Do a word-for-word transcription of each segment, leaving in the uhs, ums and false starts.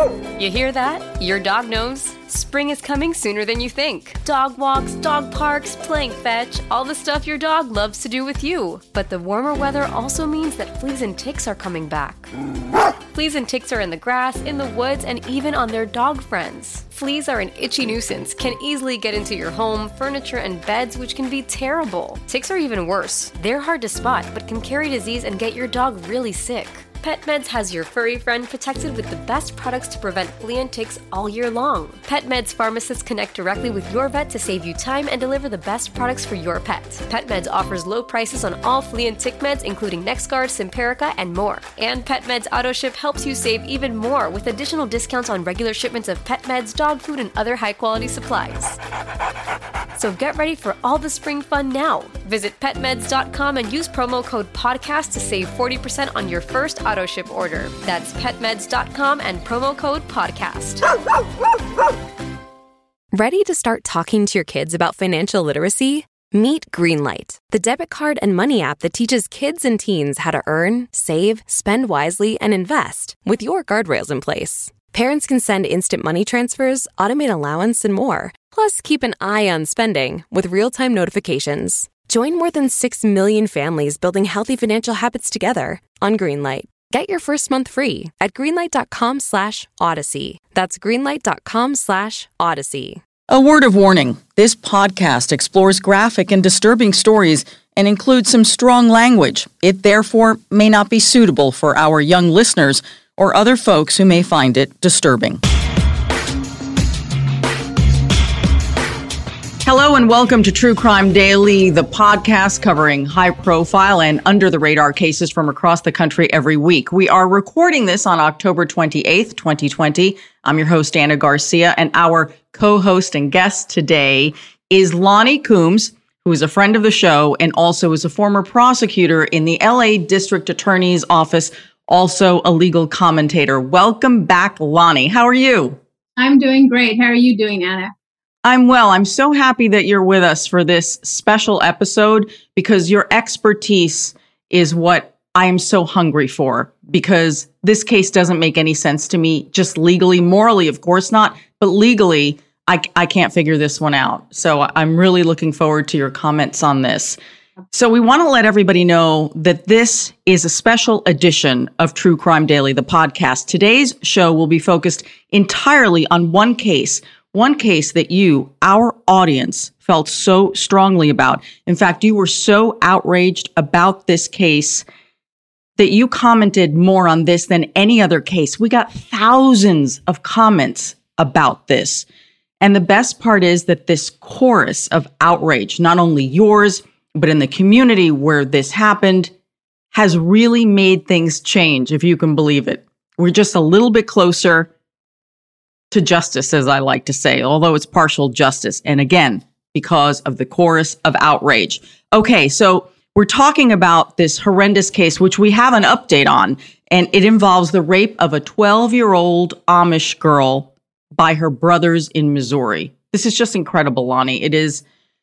You hear that? Your dog knows. Spring is coming sooner than you think. Dog walks, dog parks, playing fetch, all the stuff your dog loves to do with you. But the warmer weather also means that fleas and ticks are coming back. Fleas and ticks are in the grass, in the woods, and even on their dog friends. Fleas are an itchy nuisance, can easily get into your home, furniture, and beds, which can be terrible. Ticks are even worse. They're hard to spot, but can carry disease and get your dog really sick. PetMeds has your furry friend protected with the best products to prevent flea and ticks all year long. PetMeds pharmacists connect directly with your vet to save you time and deliver the best products for your pet. PetMeds offers low prices on all flea and tick meds, including NexGard, Simparica, and more. And PetMeds AutoShip helps you save even more with additional discounts on regular shipments of pet meds, dog food, and other high-quality supplies. So get ready for all the spring fun now. Visit pet meds dot com and use promo code podcast to save forty percent on your first auto ship order. That's pet meds dot com and promo code podcast. Ready to start talking to your kids about financial literacy? Meet Greenlight, the debit card and money app that teaches kids and teens how to earn, save, spend wisely, and invest with your guardrails in place. Parents can send instant money transfers, automate allowance, and more. Plus, keep an eye on spending with real-time notifications. Join more than six million families building healthy financial habits together on Greenlight. Get your first month free at greenlight.com slash odyssey. That's greenlight.com slash odyssey. A word of warning. This podcast explores graphic and disturbing stories and includes some strong language. It therefore may not be suitable for our young listeners or other folks who may find it disturbing. Hello and welcome to True Crime Daily, the podcast covering high-profile and under-the-radar cases from across the country every week. We are recording this on October twenty-eighth, twenty twenty. I'm your host, Anna Garcia, and our co-host and guest today is Lonnie Coombs, who is a friend of the show and also is a former prosecutor in the L A District Attorney's Office, also a legal commentator. Welcome back, Lonnie. How are you? I'm doing great. How are you doing, Anna? I'm well. I'm so happy that you're with us for this special episode because your expertise is what I am so hungry for, because this case doesn't make any sense to me just legally, morally, of course not, but legally, I, I can't figure this one out. So I'm really looking forward to your comments on this. So we want to let everybody know that this is a special edition of True Crime Daily, the podcast. Today's show will be focused entirely on one case, one case that you, our audience, felt so strongly about. In fact, you were so outraged about this case that you commented more on this than any other case. We got thousands of comments about this. And the best part is that this chorus of outrage, not only yours, but in the community where this happened, has really made things change, if you can believe it. We're just a little bit closer to justice, as I like to say, although it's partial justice. And again, because of the chorus of outrage. Okay, so we're talking about this horrendous case, which we have an update on, and it involves the rape of a twelve-year-old Amish girl by her brothers in Missouri. This is just incredible, Lonnie. It is,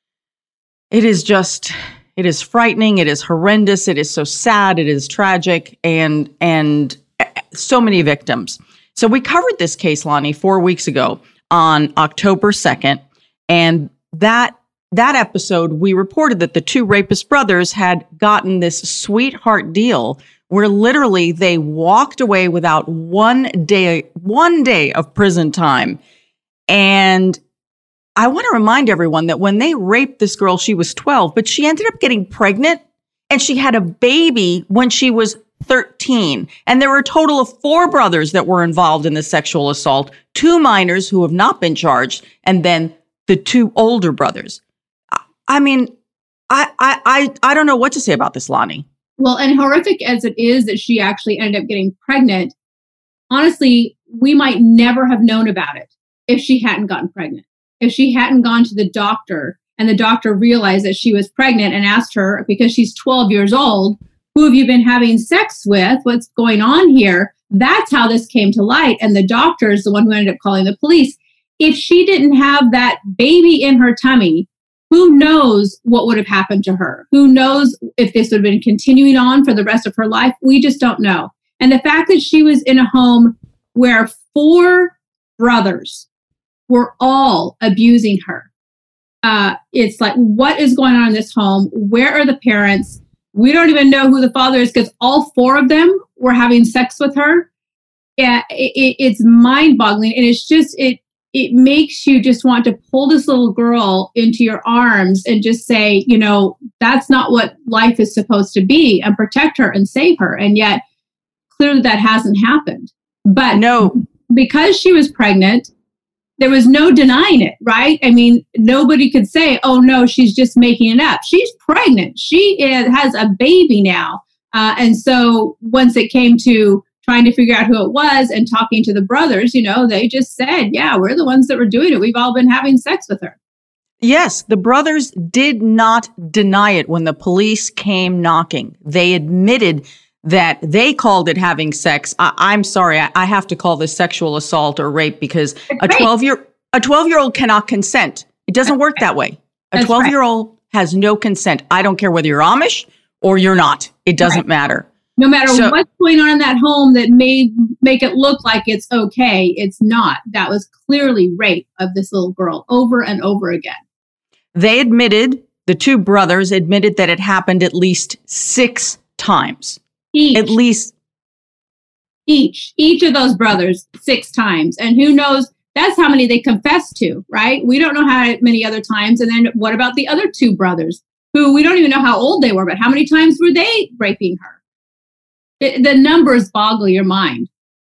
it is just, it is frightening. It is horrendous. It is so sad. It is tragic, and and so many victims. So we covered this case, Lonnie, four weeks ago on October second, and that that episode, we reported that the two rapist brothers had gotten this sweetheart deal where literally they walked away without one day, one day of prison time. And I want to remind everyone that when they raped this girl, she was twelve, but she ended up getting pregnant and she had a baby when she was thirteen. And there were a total of four brothers that were involved in the sexual assault, two minors who have not been charged, and then the two older brothers. I mean, I I I, I don't know what to say about this, Lonnie. Well, and horrific as it is that she actually ended up getting pregnant, honestly, we might never have known about it if she hadn't gotten pregnant. If she hadn't gone to the doctor and the doctor realized that she was pregnant and asked her, because she's twelve years old, who have you been having sex with? What's going on here? That's how this came to light. And the doctor is the one who ended up calling the police. If she didn't have that baby in her tummy, who knows what would have happened to her? Who knows if this would have been continuing on for the rest of her life? We just don't know. And the fact that she was in a home where four brothers were all abusing her. Uh, it's like, what is going on in this home? Where are the parents? We don't even know who the father is because all four of them were having sex with her. Yeah, it, it's mind-boggling, and it's just it it makes you just want to pull this little girl into your arms and just say, you know, that's not what life is supposed to be, and protect her and save her. And yet, clearly, that hasn't happened. But no, because she was pregnant, there was no denying it, right? I mean, nobody could say, oh, no, she's just making it up. She's pregnant. She is, has a baby now. Uh, and so once it came to trying to figure out who it was and talking to the brothers, you know, they just said, yeah, we're the ones that were doing it. We've all been having sex with her. Yes, the brothers did not deny it when the police came knocking. They admitted that they called it having sex. I- I'm sorry, I-, I have to call this sexual assault or rape because a twelve year a twelve year old cannot consent. It doesn't work that way. A twelve year old has no consent. I don't care whether you're Amish or you're not. It doesn't right. matter. No matter so, what's going on in that home that may make it look like it's okay, it's not. That was clearly rape of this little girl over and over again. They admitted, the two brothers admitted that it happened at least six times. Each. At least. Each. Each of those brothers six times. And who knows, that's how many they confessed to, right? We don't know how many other times. And then what about the other two brothers who we don't even know how old they were, but how many times were they raping her? It, the numbers boggle your mind.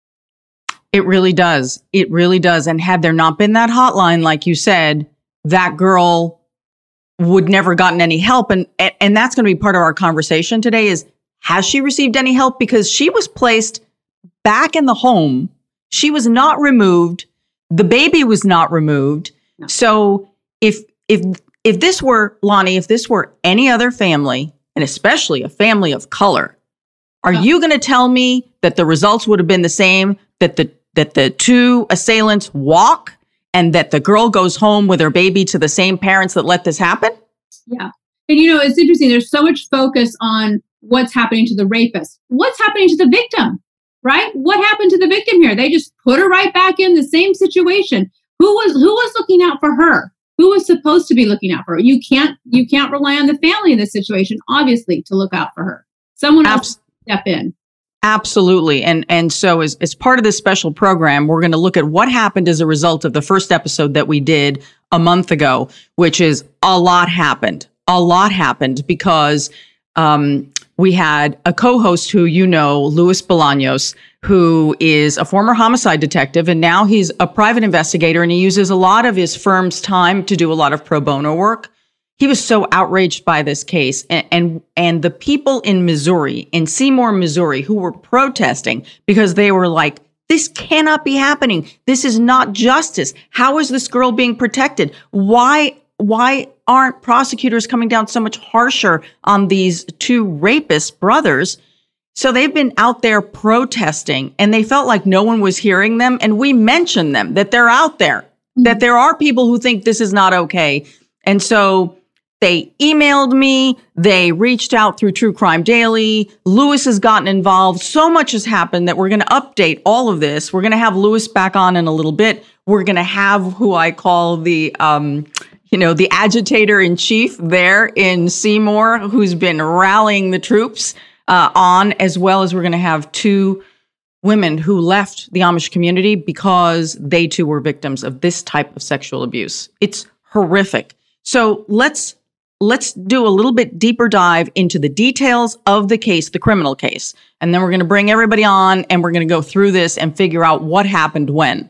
It really does. It really does. And had there not been that hotline, like you said, that girl would never gotten any help. And, and that's going to be part of our conversation today is, has she received any help? Because she was placed back in the home. She was not removed. The baby was not removed. No. So if, if, if this were, Lonnie, if this were any other family, and especially a family of color, are oh. you going to tell me that the results would have been the same, that the that the two assailants walk and that the girl goes home with her baby to the same parents that let this happen? Yeah. And, you know, it's interesting. There's so much focus on what's happening to the rapist. What's happening to the victim, right? What happened to the victim here? They just put her right back in the same situation. Who was who was looking out for her? Who was supposed to be looking out for her? You can't you can't rely on the family in this situation, obviously, to look out for her. Someone else Abs- step in. Absolutely. And and so as, as part of this special program, we're going to look at what happened as a result of the first episode that we did a month ago, which is a lot happened. A lot happened because um, we had a co-host who you know, Luis Bolaños, who is a former homicide detective, and now he's a private investigator, and he uses a lot of his firm's time to do a lot of pro bono work. He was so outraged by this case, and, and and the people in Missouri, in Seymour, Missouri, who were protesting because they were like, this cannot be happening. This is not justice. How is this girl being protected? Why why aren't prosecutors coming down so much harsher on these two rapist brothers? So they've been out there protesting, and they felt like no one was hearing them. And we mentioned them, that they're out there, mm-hmm. that there are people who think this is not okay. And so they emailed me. They reached out through True Crime Daily. Luis has gotten involved. So much has happened that we're going to update all of this. We're going to have Luis back on in a little bit. We're going to have who I call the, um, you know, the agitator in chief there in Seymour, who's been rallying the troops uh, on, as well as we're going to have two women who left the Amish community because they too were victims of this type of sexual abuse. It's horrific. So let's let's do a little bit deeper dive into the details of the case, the criminal case. And then we're going to bring everybody on and we're going to go through this and figure out what happened when.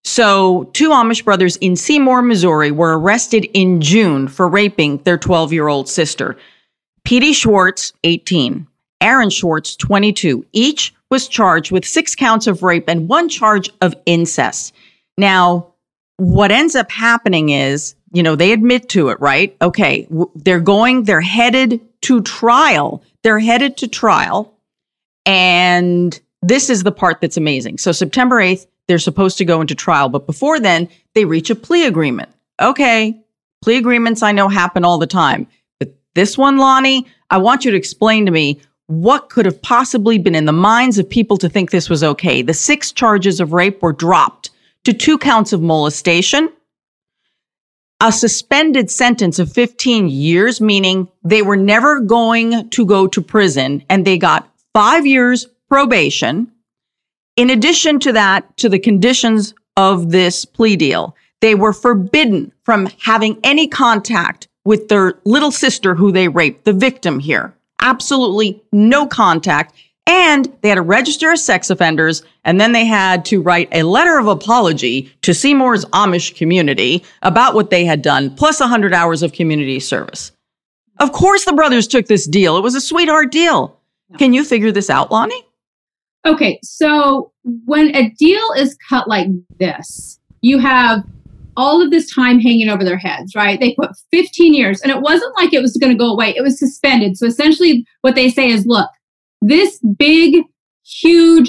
So two Amish brothers in Seymour, Missouri were arrested in June for raping their twelve-year-old sister. Petey Schwartz, eighteen, Aaron Schwartz, twenty-two. Each was charged with six counts of rape and one charge of incest. Now, what ends up happening is, you know, they admit to it, right? Okay, they're going, they're headed to trial. They're headed to trial. And this is the part that's amazing. So September eighth, they're supposed to go into trial. But before then, they reach a plea agreement. Okay, plea agreements I know happen all the time. But this one, Lonnie, I want you to explain to me, what could have possibly been in the minds of people to think this was okay. The six charges of rape were dropped to two counts of molestation, a suspended sentence of fifteen years, meaning they were never going to go to prison, and they got five years probation. In addition to that, to the conditions of this plea deal, they were forbidden from having any contact with their little sister who they raped, the victim here. Absolutely no contact. And they had to register as sex offenders, and then they had to write a letter of apology to Seymour's Amish community about what they had done, plus one hundred hours of community service. Of course the brothers took this deal. It was a sweetheart deal. Can you figure this out, Lonnie? Okay, so when a deal is cut like this, you have all of this time hanging over their heads, right? They put fifteen years, and it wasn't like it was going to go away. It was suspended. So essentially what they say is, look, this big, huge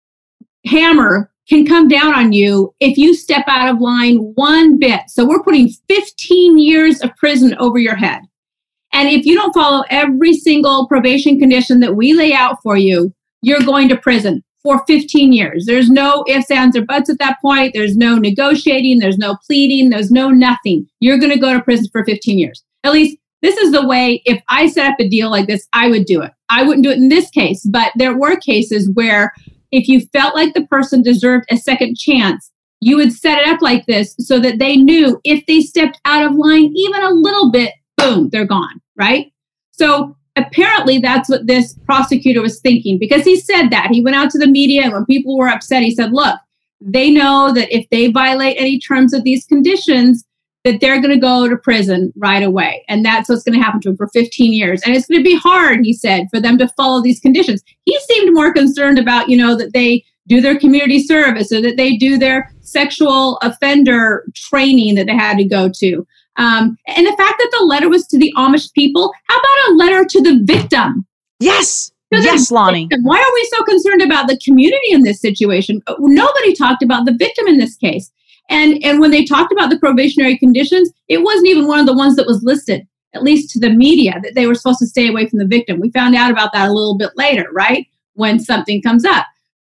hammer can come down on you if you step out of line one bit. So we're putting fifteen years of prison over your head. And if you don't follow every single probation condition that we lay out for you, you're going to prison for fifteen years. There's no ifs, ands, or buts at that point. There's no negotiating. There's no pleading. There's no nothing. You're going to go to prison for fifteen years. At least this is the way, if I set up a deal like this, I would do it. I wouldn't do it in this case, but there were cases where if you felt like the person deserved a second chance, you would set it up like this so that they knew if they stepped out of line even a little bit, boom, they're gone, right? So apparently that's what this prosecutor was thinking, because he said that. He went out to the media, and when people were upset, he said, look, they know that if they violate any terms of these conditions, that they're going to go to prison right away. And that's what's going to happen to them for fifteen years. And it's going to be hard, he said, for them to follow these conditions. He seemed more concerned about, you know, that they do their community service, or that they do their sexual offender training that they had to go to. Um, and the fact that the letter was to the Amish people, how about a letter to the victim? Yes. Yes, Lonnie. Victim? Why are we so concerned about the community in this situation? Nobody talked about the victim in this case. And, and when they talked about the probationary conditions, it wasn't even one of the ones that was listed, at least to the media, that they were supposed to stay away from the victim. We found out about that a little bit later, right? When something comes up.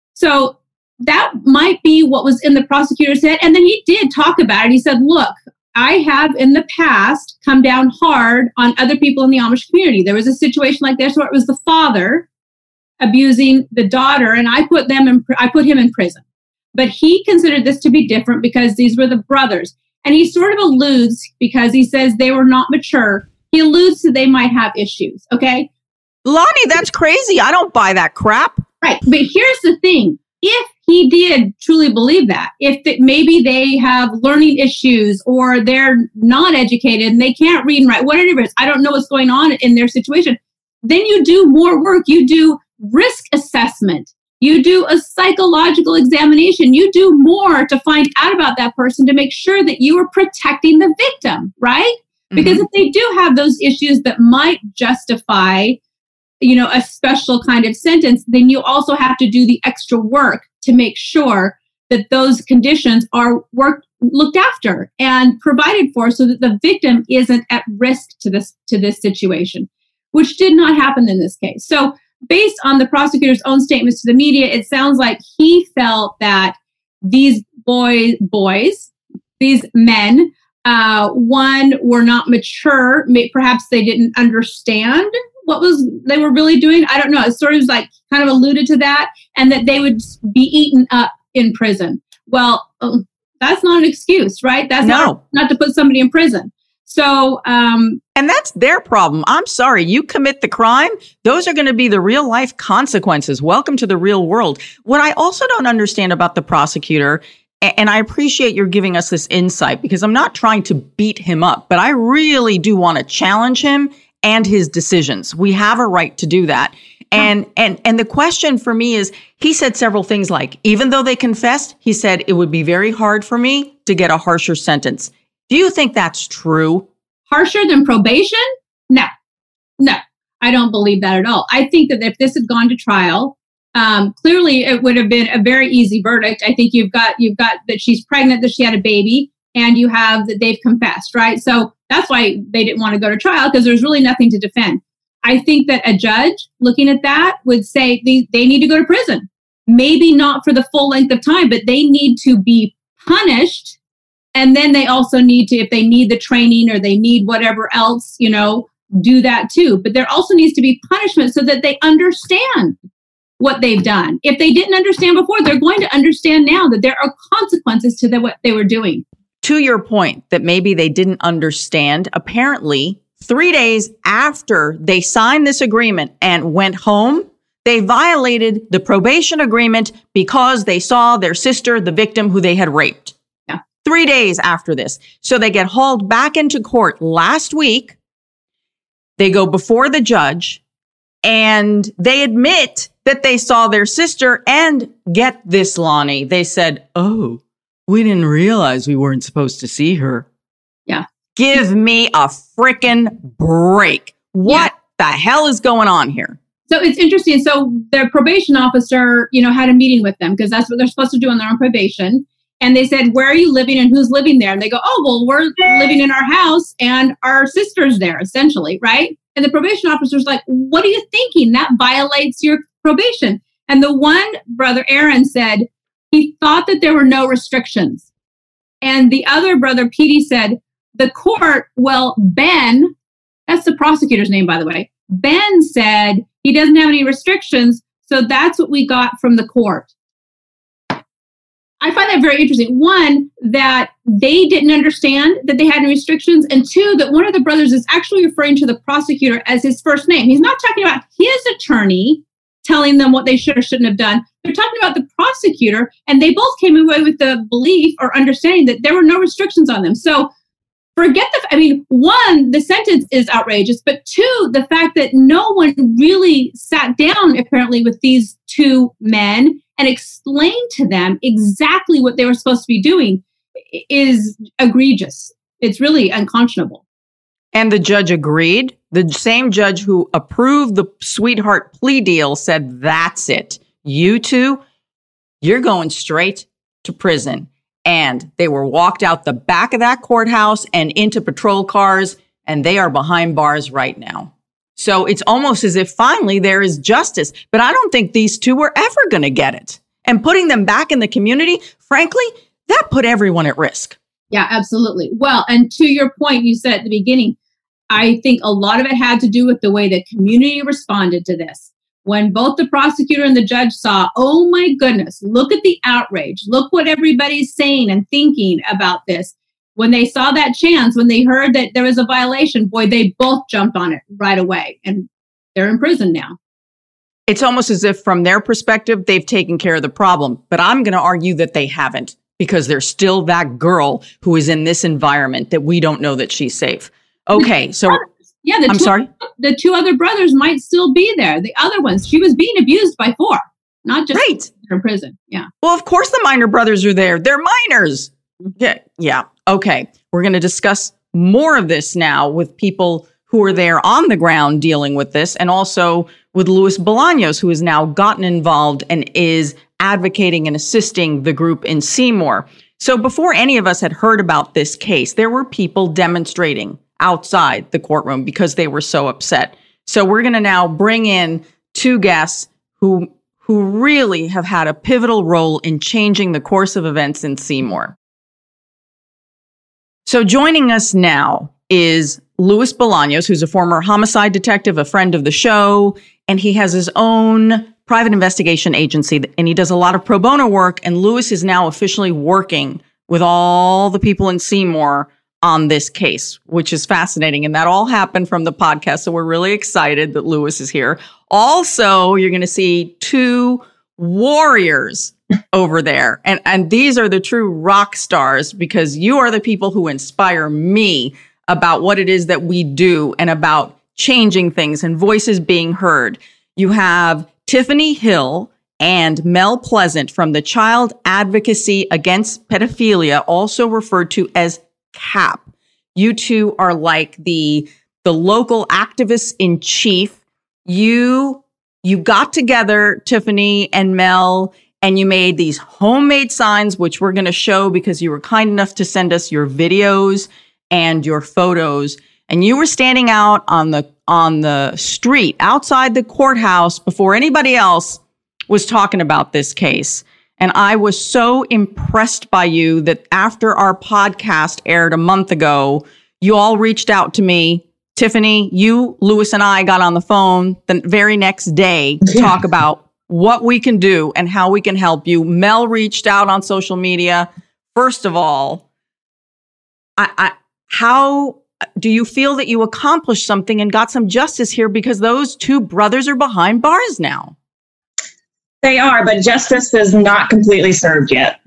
So that might be what was in the prosecutor's head. And then he did talk about it. He said, look, I have in the past come down hard on other people in the Amish community. There was a situation like this where it was the father abusing the daughter, and I put them in, I put him in prison. But he considered this to be different because these were the brothers. And he sort of alludes, because he says they were not mature, he alludes to they might have issues, okay? Lonnie, that's crazy. I don't buy that crap. Right. But here's the thing. If he did truly believe that, if it, maybe they have learning issues, or they're not educated and they can't read and write, whatever it is, I don't know what's going on in their situation, then you do more work. You do risk assessment. You do a psychological examination. You do more to find out about that person to make sure that you are protecting the victim, right? Because mm-hmm. if they do have those issues that might justify, you know, a special kind of sentence, then you also have to do the extra work to make sure that those conditions are worked, looked after and provided for, so that the victim isn't at risk to this, to this situation, which did not happen in this case. So based on the prosecutor's own statements to the media, it sounds like he felt that these boy, boys, these men, uh, one, were not mature. May, perhaps they didn't understand what was they were really doing. I don't know. It sort of was like kind of alluded to that, and that they would be eaten up in prison. Well, um, that's not an excuse, right? That's no. not, not to put somebody in prison. So, um, and that's their problem. I'm sorry. You commit the crime. Those are going to be the real life consequences. Welcome to the real world. What I also don't understand about the prosecutor, and I appreciate you're giving us this insight, because I'm not trying to beat him up, but I really do want to challenge him and his decisions. We have a right to do that. And, and, and the question for me is, he said several things like, even though they confessed, he said, it would be very hard for me to get a harsher sentence. Do you think that's true? Harsher than probation? No, no, I don't believe that at all. I think that if this had gone to trial, um, clearly it would have been a very easy verdict. I think you've got, you've got that she's pregnant, that she had a baby, and you have that they've confessed, right? So that's why they didn't want to go to trial, because there's really nothing to defend. I think that a judge looking at that would say they, they need to go to prison. Maybe not for the full length of time, but they need to be punished. And then they also need to, if they need the training or they need whatever else, you know, do that too. But there also needs to be punishment so that they understand what they've done. If they didn't understand before, they're going to understand now that there are consequences to the, what they were doing. To your point that maybe they didn't understand, apparently three days after they signed this agreement and went home, they violated the probation agreement because they saw their sister, the victim who they had raped. Yeah. Three days after this. So they get hauled back into court last week. They go before the judge and they admit that they saw their sister, and get this, Lonnie, they said, oh, we didn't realize we weren't supposed to see her. Yeah. Give me a frickin' break. What yeah. the hell is going on here? So it's interesting. So their probation officer, you know, had a meeting with them because that's what they're supposed to do when they're on probation. And they said, where are you living and who's living there? And they go, oh, well, we're living in our house and our sister's there, essentially, right? And the probation officer's like, what are you thinking? That violates your probation. And the one brother, Aaron, said he thought that there were no restrictions. And the other brother, Petey, said, the court, well, Ben, that's the prosecutor's name, by the way, Ben said he doesn't have any restrictions. So that's what we got from the court. I find that very interesting. One, that they didn't understand that they had any restrictions. And two, that one of the brothers is actually referring to the prosecutor as his first name. He's not talking about his attorney telling them what they should or shouldn't have done. They're talking about the prosecutor. And they both came away with the belief or understanding that there were no restrictions on them. So forget the, I mean, one, the sentence is outrageous. But two, the fact that no one really sat down, apparently, with these two men and explained to them exactly what they were supposed to be doing is egregious. It's really unconscionable. And the judge agreed. The same judge who approved the sweetheart plea deal said, that's it. You two, you're going straight to prison. And they were walked out the back of that courthouse and into patrol cars, and they are behind bars right now. So it's almost as if finally there is justice. But I don't think these two were ever going to get it. And putting them back in the community, frankly, that put everyone at risk. Yeah, absolutely. Well, and to your point, you said at the beginning, I think a lot of it had to do with the way the community responded to this. When both the prosecutor and the judge saw, oh my goodness, look at the outrage. Look what everybody's saying and thinking about this. When they saw that chance, when they heard that there was a violation, boy, they both jumped on it right away. And they're in prison now. It's almost as if from their perspective, they've taken care of the problem. But I'm going to argue that they haven't, because there's still that girl who is in this environment that we don't know that she's safe. Okay, so yeah, the I'm two, sorry. The two other brothers might still be there. The other ones, she was being abused by four, not just right. in prison. Yeah. Well, of course the minor brothers are there. They're minors. Yeah. Yeah. Okay. We're going to discuss more of this now with people who are there on the ground dealing with this, and also with Luis Bolaños, who has now gotten involved and is advocating and assisting the group in Seymour. So before any of us had heard about this case, there were people demonstrating outside the courtroom because they were so upset. So we're going to now bring in two guests who who really have had a pivotal role in changing the course of events in Seymour. So joining us now is Luis Bolaños, who's a former homicide detective, a friend of the show, and he has his own private investigation agency, and he does a lot of pro bono work. And Luis is now officially working with all the people in Seymour on this case, which is fascinating. And that all happened from the podcast. So we're really excited that Luis is here. Also, you're going to see two warriors over there. And, and these are the true rock stars, because you are the people who inspire me about what it is that we do and about changing things and voices being heard. You have Tiffany Hill and Mel Pleasant from the Child Advocacy Against Pedophilia, also referred to as CAP. You two are like the, the local activists in chief. You, you got together, Tiffany and Mel, and you made these homemade signs, which we're going to show because you were kind enough to send us your videos and your photos. and you were standing out on the on the street outside the courthouse before anybody else was talking about this case. And I was so impressed by you that after our podcast aired a month ago, you all reached out to me. Tiffany, you, Lewis, and I got on the phone the very next day to talk about what we can do and how we can help you. Mel reached out on social media. First of all, I, I, how do you feel that you accomplished something and got some justice here? Because those two brothers are behind bars now. They are, but justice is not completely served yet.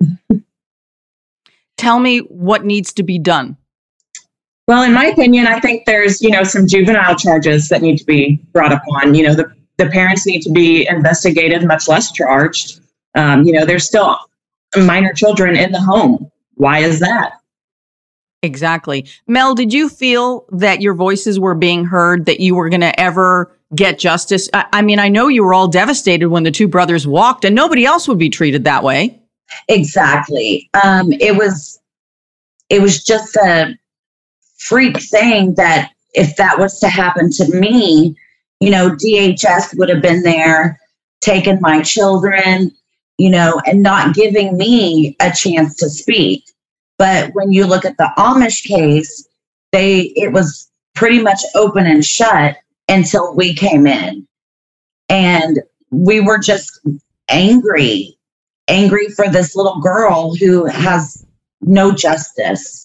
Tell me what needs to be done. Well, in my opinion, I think there's, you know, some juvenile charges that need to be brought upon. You know, the, the parents need to be investigated, much less charged. Um, you know, there's still minor children in the home. Why is that? Exactly. Mel, did you feel that your voices were being heard, that you were going to ever get justice? I, I mean, I know you were all devastated when the two brothers walked, and nobody else would be treated that way. Exactly. Um, it was, it was just a freak thing that if that was to happen to me, you know, D H S would have been there, taking my children, you know, and not giving me a chance to speak. But when you look at the Amish case, they it was pretty much open and shut until we came in. And we were just angry, angry for this little girl who has no justice.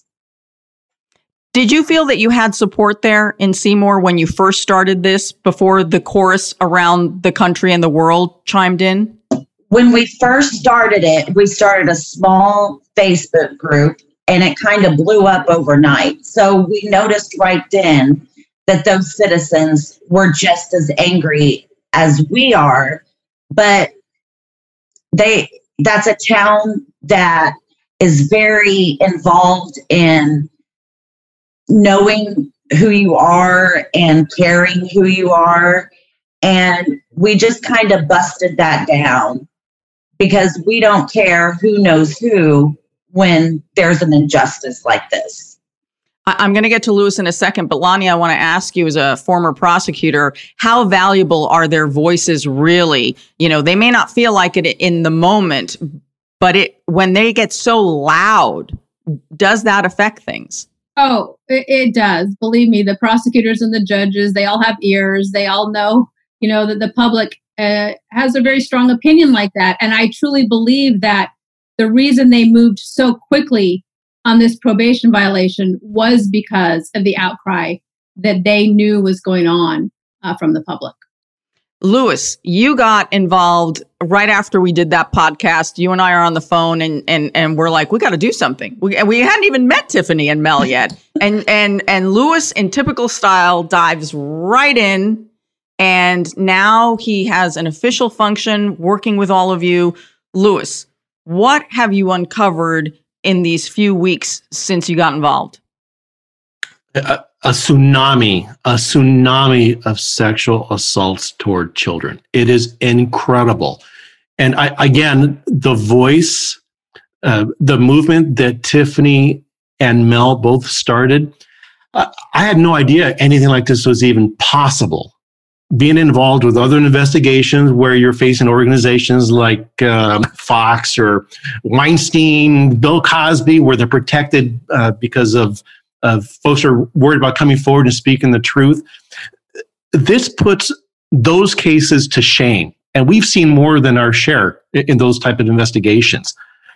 Did you feel that you had support there in Seymour when you first started this, before the chorus around the country and the world chimed in? When we first started it, we started a small Facebook group, and it kind of blew up overnight. So we noticed right then that those citizens were just as angry as we are. But they that's a town that is very involved in knowing who you are and caring who you are. And we just kind of busted that down because we don't care who knows who when there's an injustice like this. I'm going to get to Lewis in a second, but Lonnie, I want to ask you, as a former prosecutor, how valuable are their voices really? You know, they may not feel like it in the moment, but it when they get so loud, does that affect things? Oh, it, it does. Believe me, the prosecutors and the judges, they all have ears. They all know, you know, that the public uh, has a very strong opinion like that. And I truly believe that the reason they moved so quickly on this probation violation was because of the outcry that they knew was going on uh, from the public. Lewis, you got involved right after we did that podcast. You and I are on the phone, and and and we're like, we got to do something. We we hadn't even met Tiffany and Mel yet, and and and Lewis, in typical style, dives right in, and now he has an official function working with all of you. Lewis, what have you uncovered in these few weeks since you got involved? A, a tsunami, a tsunami of sexual assaults toward children. It is incredible. And I, again, the voice, uh, the movement that Tiffany and Mel both started, uh, I had no idea anything like this was even possible. Being involved with other investigations where you're facing organizations like uh, Fox or Weinstein, Bill Cosby, where they're protected uh, because of, of folks are worried about coming forward and speaking the truth. This puts those cases to shame. And we've seen more than our share in, in those type of investigations.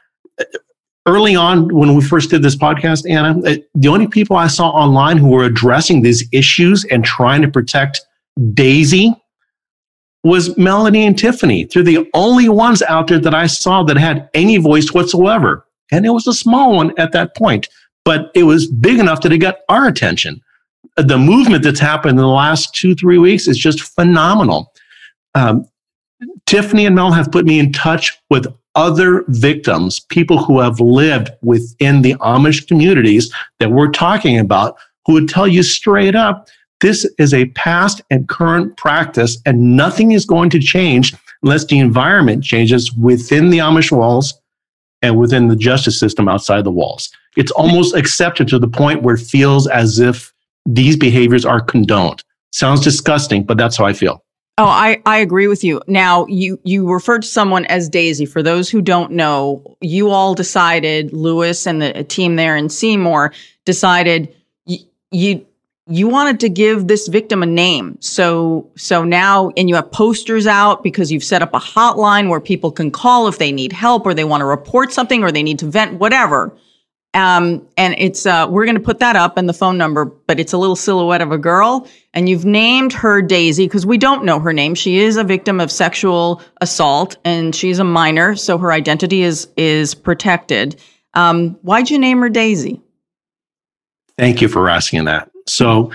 Early on, when we first did this podcast, Anna, the only people I saw online who were addressing these issues and trying to protect Daisy was Melanie and Tiffany. They're the only ones out there that I saw that had any voice whatsoever. And it was a small one at that point, but it was big enough that it got our attention. The movement that's happened in the last two, three weeks is just phenomenal. Um, Tiffany and Mel have put me in touch with other victims, people who have lived within the Amish communities that we're talking about, who would tell you straight up, this is a past and current practice, and nothing is going to change unless the environment changes within the Amish walls and within the justice system outside the walls. It's almost accepted to the point where it feels as if these behaviors are condoned. Sounds disgusting, but that's how I feel. Oh, I, I agree with you. Now, you, you referred to someone as Daisy. For those who don't know, you all decided, Lewis and the team there in Seymour decided y- you you wanted to give this victim a name. So so now, and you have posters out because you've set up a hotline where people can call if they need help or they want to report something or they need to vent, whatever. Um, and it's, uh, we're going to put that up and the phone number, but it's a little silhouette of a girl and you've named her Daisy because we don't know her name. She is a victim of sexual assault and she's a minor. So her identity is, is protected. Um, why'd you name her Daisy? Thank you for asking that. So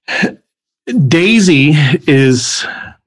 Daisy is,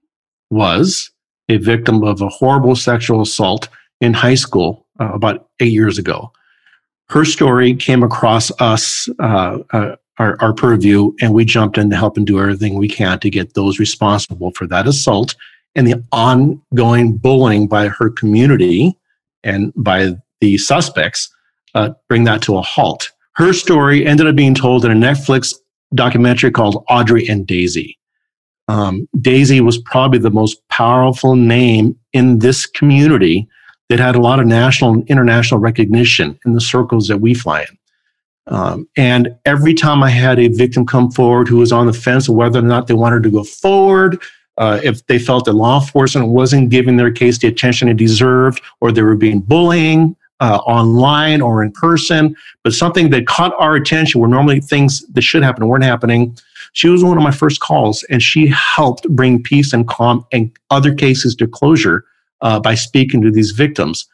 was a victim of a horrible sexual assault in high school uh, about eight years ago. Her story came across us, uh, uh, our, our purview, and we jumped in to help and do everything we can to get those responsible for that assault and the ongoing bullying by her community and by the suspects, uh, bring that to a halt. Her story ended up being told in a Netflix documentary called Audrey and Daisy. Um, Daisy was probably the most powerful name in this community that had a lot of national and international recognition in the circles that we fly in. Um, and every time I had a victim come forward who was on the fence of whether or not they wanted to go forward, uh, if they felt that law enforcement wasn't giving their case the attention it deserved, or they were being bullying uh, online or in person, but something that caught our attention where normally things that should happen weren't happening, she was one of my first calls, and she helped bring peace and calm and other cases to closure Uh, by speaking to these victims.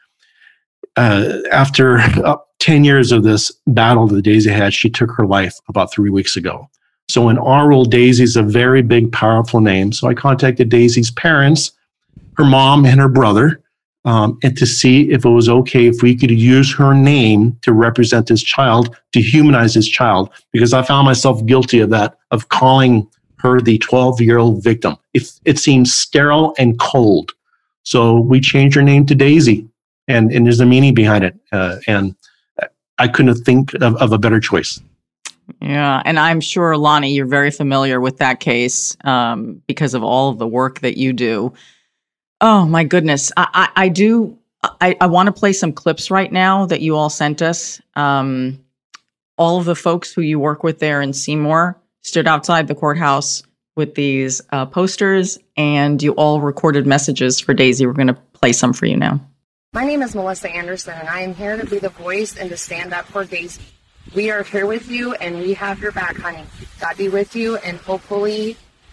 Uh, after uh, ten years of this battle that Daisy had, she took her life about three weeks ago. So in our world, Daisy's a very big, powerful name. So I contacted Daisy's parents, her mom and her brother, um, and to see if it was okay if we could use her name to represent this child, to humanize this child, because I found myself guilty of that, of calling her the twelve-year-old victim. It, it seems sterile and cold. So we changed her name to Daisy, and, and there's a meaning behind it. Uh, and I couldn't think of, of a better choice. Yeah, and I'm sure, Lonnie, you're very familiar with that case um, because of all of the work that you do. Oh, my goodness. I, I, I do, I, I want to play some clips right now that you all sent us. Um, all of the folks who you work with there in Seymour stood outside the courthouse with these uh, posters, and you all recorded messages for Daisy. We're going to play some for you now. My name is Melissa Anderson, and I am here to be the voice and to stand up for Daisy. We are here with you, and we have your back, honey. God be with you, and hopefully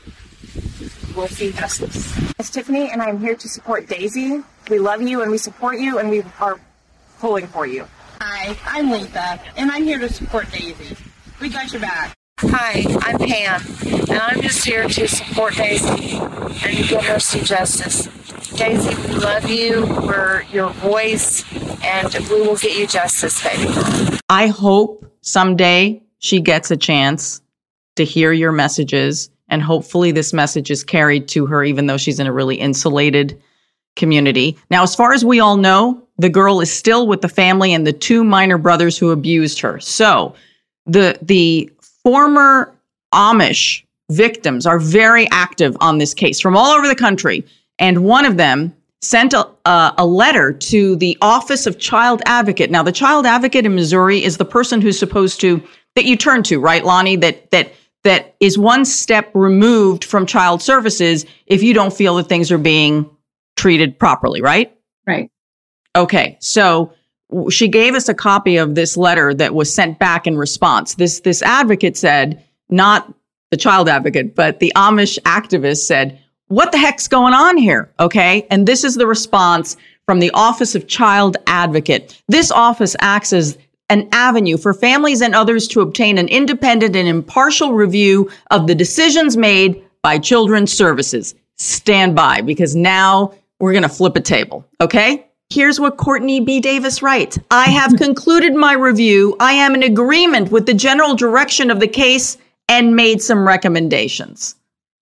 we'll see justice. It's Tiffany, and I'm here to support Daisy. We love you, and we support you, and we are pulling for you. Hi, I'm Lisa, and I'm here to support Daisy. We got your back. Hi, I'm Pam, and I'm just here to support Daisy and get her some justice. Daisy, we love you. We're your voice, and we will get you justice, baby. I hope someday she gets a chance to hear your messages, and hopefully this message is carried to her, even though she's in a really insulated community. Now, as far as we all know, the girl is still with the family and the two minor brothers who abused her. So the the former Amish victims are very active on this case from all over the country. And one of them sent a, uh, a letter to the Office of Child Advocate. Now, the Child Advocate in Missouri is the person who's supposed to, that you turn to, right, Lonnie, that that that is one step removed from child services if you don't feel that things are being treated properly, right? Right. Okay, so she gave us a copy of this letter that was sent back in response. This this advocate said, not the child advocate, but the Amish activist said, what the heck's going on here? Okay. And this is the response from the Office of Child Advocate. This office acts as an avenue for families and others to obtain an independent and impartial review of the decisions made by Children's Services. Stand by, because now we're going to flip a table. Okay. Here's what Courtney B. Davis writes. I have concluded my review. I am in agreement with the general direction of the case and made some recommendations.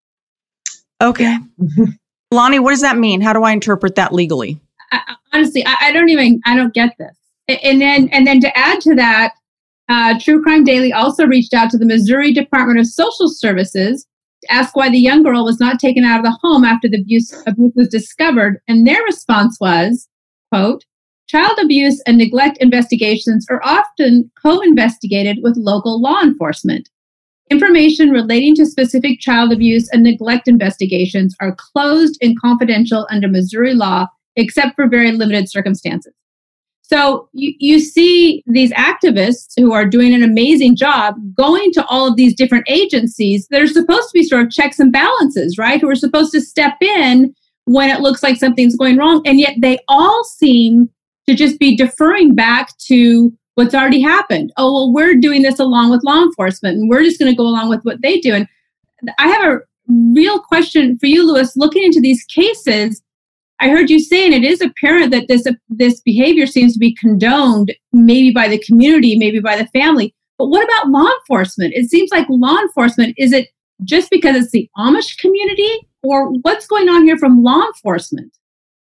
Okay. Lonnie, what does that mean? How do I interpret that legally? I, honestly, I, I don't even, I don't get this. And then, and then to add to that, Uh, True Crime Daily also reached out to the Missouri Department of Social Services to ask why the young girl was not taken out of the home after the abuse, abuse was discovered. And their response was, quote, child abuse and neglect investigations are often co-investigated with local law enforcement. Information relating to specific child abuse and neglect investigations are closed and confidential under Missouri law, except for very limited circumstances. So you, you see these activists who are doing an amazing job going to all of these different agencies that are supposed to be sort of checks and balances, right? Who are supposed to step in when it looks like something's going wrong. And yet they all seem to just be deferring back to what's already happened. Oh, well, we're doing this along with law enforcement and we're just going to go along with what they do. And I have a real question for you, Louis, looking into these cases. I heard you saying it is apparent that this uh, this behavior seems to be condoned, maybe by the community, maybe by the family. But what about law enforcement? It seems like law enforcement, is it just because it's the Amish community, or what's going on here from law enforcement?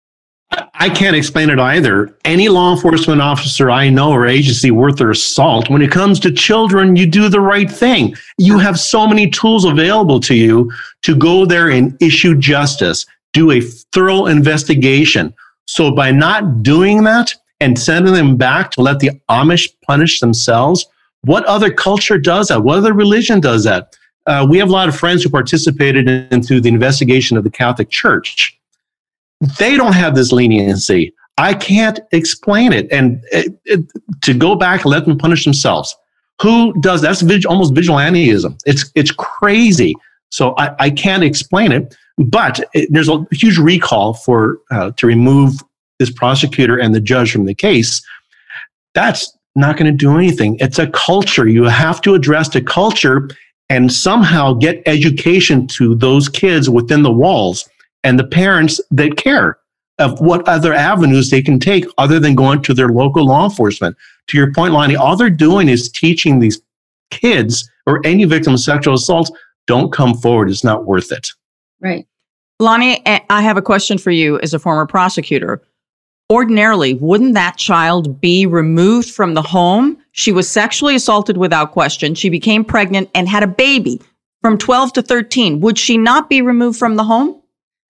I can't explain it either. Any law enforcement officer I know or agency worth their salt, when it comes to children, you do the right thing. You have so many tools available to you to go there and issue justice. Do a thorough investigation. So by not doing that and sending them back to let the Amish punish themselves, what other culture does that? What other religion does that? Uh, we have a lot of friends who participated in, in through the investigation of the Catholic Church. They don't have this leniency. I can't explain it. And it, it, to go back and let them punish themselves. Who does that? That's vig- almost vigilantism. It's it's crazy. So I, I can't explain it. But it, there's a huge recall for uh, to remove this prosecutor and the judge from the case. That's not going to do anything. It's a culture. You have to address the culture and somehow get education to those kids within the walls and the parents that care of what other avenues they can take other than going to their local law enforcement. To your point, Lonnie, all they're doing is teaching these kids or any victim of sexual assault, don't come forward. It's not worth it. Right. Lonnie, I have a question for you as a former prosecutor. Ordinarily, wouldn't that child be removed from the home? She was sexually assaulted without question. She became pregnant and had a baby from twelve to thirteen. Would she not be removed from the home?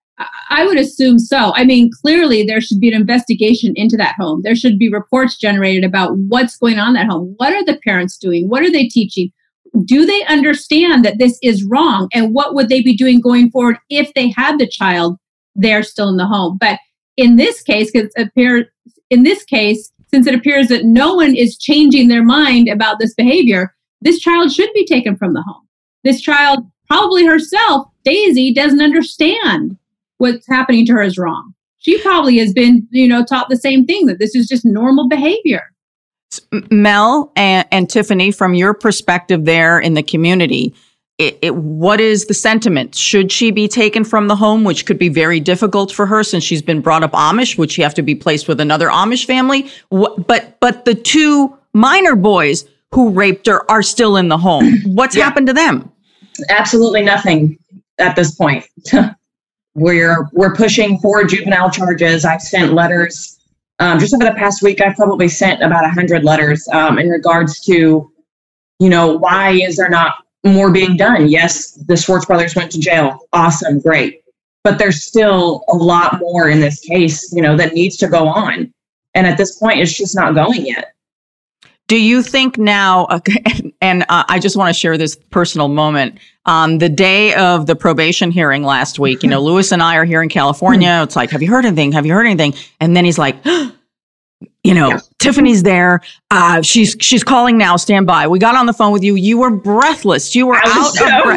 I would assume so. I mean, clearly there should be an investigation into that home. There should be reports generated about what's going on in that home. What are the parents doing? What are they teaching? Do they understand that this is wrong? And what would they be doing going forward if they had the child there still in the home? But in this case, because it appears, in this case, since it appears that no one is changing their mind about this behavior, this child should be taken from the home. This child, probably herself, Daisy, doesn't understand what's happening to her is wrong. She probably has been, you know, taught the same thing, that this is just normal behavior. Mel and, and Tiffany, from your perspective there in the community, it, it, what is the sentiment? Should she be taken from the home, which could be very difficult for her since she's been brought up Amish? Would she have to be placed with another Amish family? What, but but the two minor boys who raped her are still in the home. What's yeah. happened to them? Absolutely nothing at this point. we're we're pushing for juvenile charges. I've sent letters. Um, just over the past week, I've probably sent about one hundred letters um, in regards to, you know, why is there not more being done? Yes, the Schwartz brothers went to jail. Awesome, great. But there's still a lot more in this case, you know, that needs to go on. And at this point, it's just not going yet. Do you think now, okay, and uh, I just want to share this personal moment. On the day of the probation hearing last week, you know, Louis and I are here in California. It's like, have you heard anything? Have you heard anything? And then he's like, you know, yeah. Tiffany's there. Uh, she's she's calling now. Stand by. We got on the phone with you. You were breathless. You were I out so of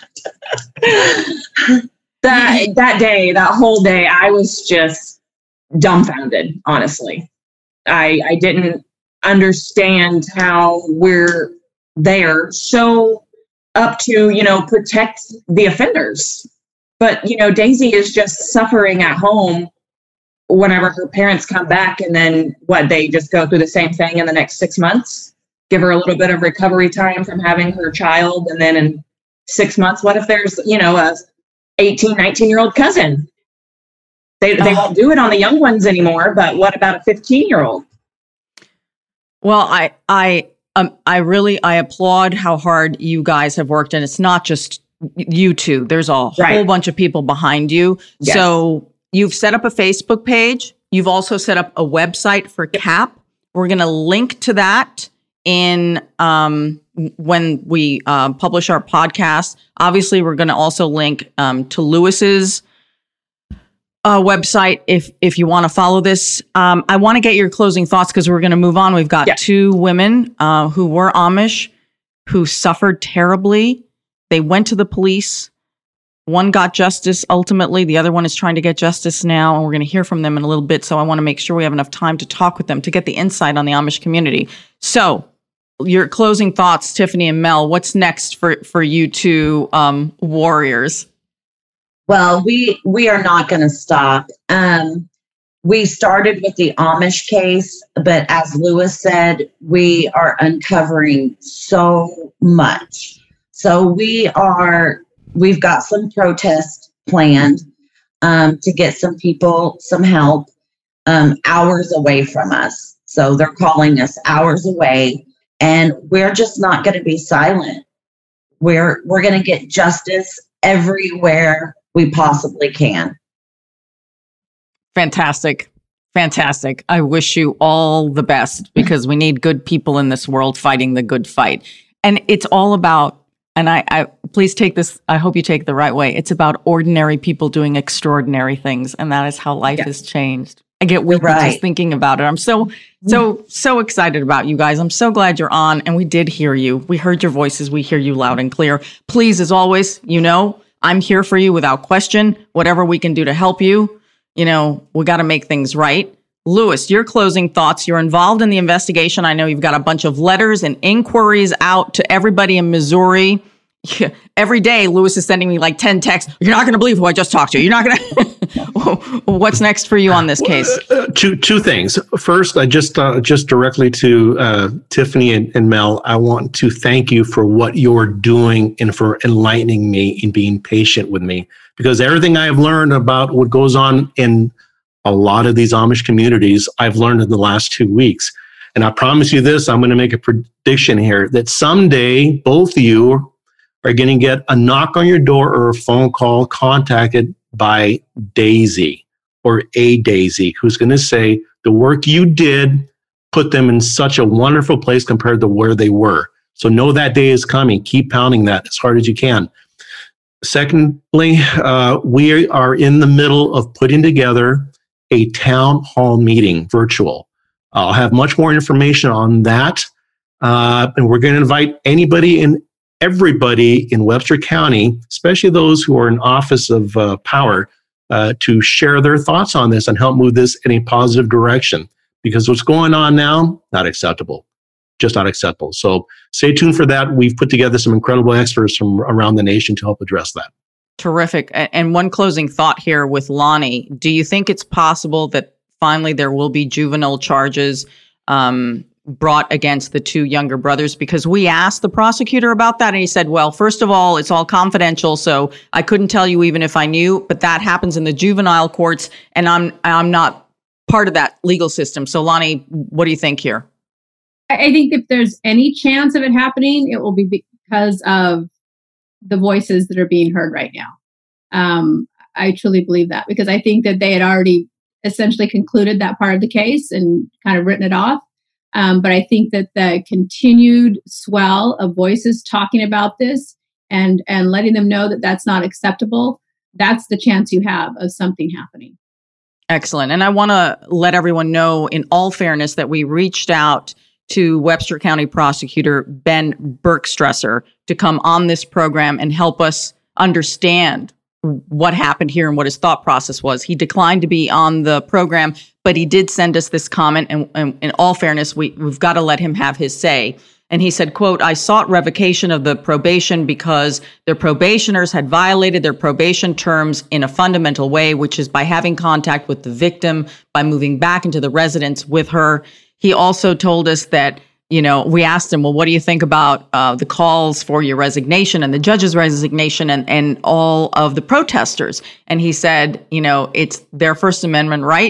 breath. that, that day, that whole day, I was just dumbfounded, honestly. I I didn't understand how we're there so up to, you know, protect the offenders. But, you know, Daisy is just suffering at home whenever her parents come back, and then what, they just go through the same thing in the next six months, give her a little bit of recovery time from having her child. And then in six months, what if there's, you know, a eighteen, nineteen year old cousin? They, they won't do it on the young ones anymore, but what about a fifteen year old? Well, I, I Um, I really, I applaud how hard you guys have worked, and it's not just you two. There's a Right. whole bunch of people behind you. Yes. So you've set up a Facebook page. You've also set up a website for C A P. We're going to link to that in um, when we uh, publish our podcast. Obviously, we're going to also link um, to Lewis's uh, website if if you want to follow this. Um, I want to get your closing thoughts because we're going to move on. We've got Yeah. two women uh, who were Amish who suffered terribly. They went to the police. One got justice ultimately. The other one is trying to get justice now, and we're going to hear from them in a little bit. So I want to make sure we have enough time to talk with them to get the insight on the Amish community. So your closing thoughts, Tiffany and Mel, what's next for, for you two um, warriors? Well, we we are not going to stop. Um, we started with the Amish case, but as Lewis said, we are uncovering so much. So we are, we've got some protests planned um, to get some people some help um, hours away from us. So they're calling us hours away, and we're just not going to be silent. We're we're going to get justice everywhere we possibly can. Fantastic. Fantastic. I wish you all the best because we need good people in this world fighting the good fight. And it's all about, and I, I please take this, I hope you take it the right way. It's about ordinary people doing extraordinary things. And that is how life Yeah. has changed. I get weepy Right. just thinking about it. I'm so, so, so excited about you guys. I'm so glad you're on. And we did hear you. We heard your voices. We hear you loud and clear. Please, as always, you know, I'm here for you without question. Whatever we can do to help you, you know, we got to make things right. Lewis, your closing thoughts. You're involved in the investigation. I know you've got a bunch of letters and inquiries out to everybody in Missouri. Every day, Lewis is sending me like ten texts. You're not going to believe who I just talked to. You're not going to. What's next for you on this case? Uh, two two things. First, I just uh, just directly to uh, Tiffany and, and Mel. I want to thank you for what you're doing and for enlightening me and being patient with me, because everything I have learned about what goes on in a lot of these Amish communities, I've learned in the last two weeks. And I promise you this: I'm going to make a prediction here that someday both of you are going to get a knock on your door or a phone call contacted by Daisy or a Daisy, who's going to say the work you did put them in such a wonderful place compared to where they were. So know that day is coming. Keep pounding that as hard as you can. Secondly, uh, we are in the middle of putting together a town hall meeting, virtual. I'll have much more information on that. Uh, and we're going to invite anybody in everybody in Webster County, especially those who are in office of uh, power, uh, to share their thoughts on this and help move this in a positive direction. Because what's going on now, not acceptable, just not acceptable. So stay tuned for that. We've put together some incredible experts from around the nation to help address that. Terrific. And one closing thought here with Lonnie. Do you think it's possible that finally there will be juvenile charges um, brought against the two younger brothers? Because we asked the prosecutor about that, and he said, well, first of all, it's all confidential, so I couldn't tell you even if I knew, but that happens in the juvenile courts, and I'm I'm not part of that legal system. So, Lonnie, what do you think here? I think if there's any chance of it happening, it will be because of the voices that are being heard right now. Um, I truly believe that, because I think that they had already essentially concluded that part of the case and kind of written it off. Um, but I think that the continued swell of voices talking about this and and letting them know that that's not acceptable, that's the chance you have of something happening. Excellent. And I want to let everyone know, in all fairness, that we reached out to Webster County Prosecutor Ben Bergstresser to come on this program and help us understand what happened here and what his thought process was. He declined to be on the program, but he did send us this comment. And, and in all fairness, we, we've got to let him have his say. And he said, quote, I sought revocation of the probation because their probationers had violated their probation terms in a fundamental way, which is by having contact with the victim, by moving back into the residence with her. He also told us that, you know, we asked him, well, what do you think about uh, the calls for your resignation and the judge's resignation and, and all of the protesters? And he said, you know, it's their First Amendment right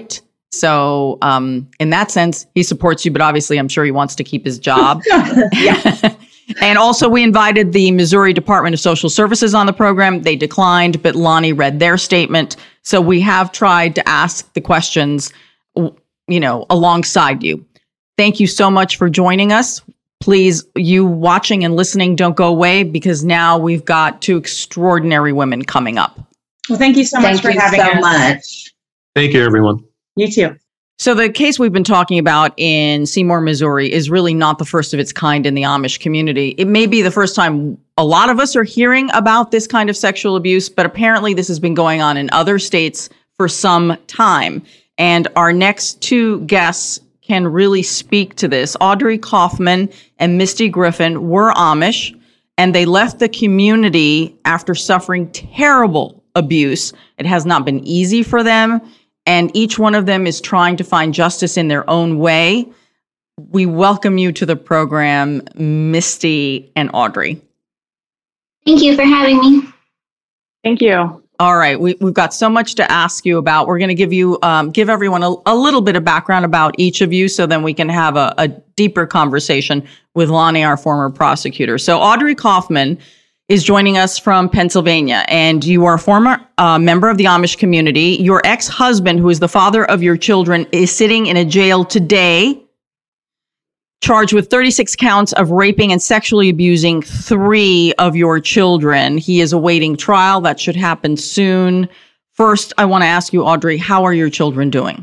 So um, in that sense, he supports you, but obviously I'm sure he wants to keep his job. Yeah. And also we invited the Missouri Department of Social Services on the program. They declined, but Lonnie read their statement. So we have tried to ask the questions, you know, alongside you. Thank you so much for joining us. Please, you watching and listening, don't go away, because now we've got two extraordinary women coming up. Well, thank you so much Thank for you having so us. much. Thank you, everyone. You too. So the case we've been talking about in Seymour, Missouri is really not the first of its kind in the Amish community. It may be the first time a lot of us are hearing about this kind of sexual abuse, but apparently this has been going on in other states for some time. And our next two guests can really speak to this. Audrey Kaufman and Misty Griffin were Amish, and they left the community after suffering terrible abuse. It has not been easy for them. And each one of them is trying to find justice in their own way. We welcome you to the program, Misty and Audrey. Thank you for having me. Thank you. All right, we, we've got so much to ask you about. We're going to give you, um, give everyone a, a little bit of background about each of you, so then we can have a, a deeper conversation with Lonnie, our former prosecutor. So Audrey Kaufman is joining us from Pennsylvania, and you are a former uh, member of the Amish community. Your ex-husband, who is the father of your children, is sitting in a jail today, charged with thirty-six counts of raping and sexually abusing three of your children. He is awaiting trial. That should happen soon. First, I want to ask you, Audrey, how are your children doing?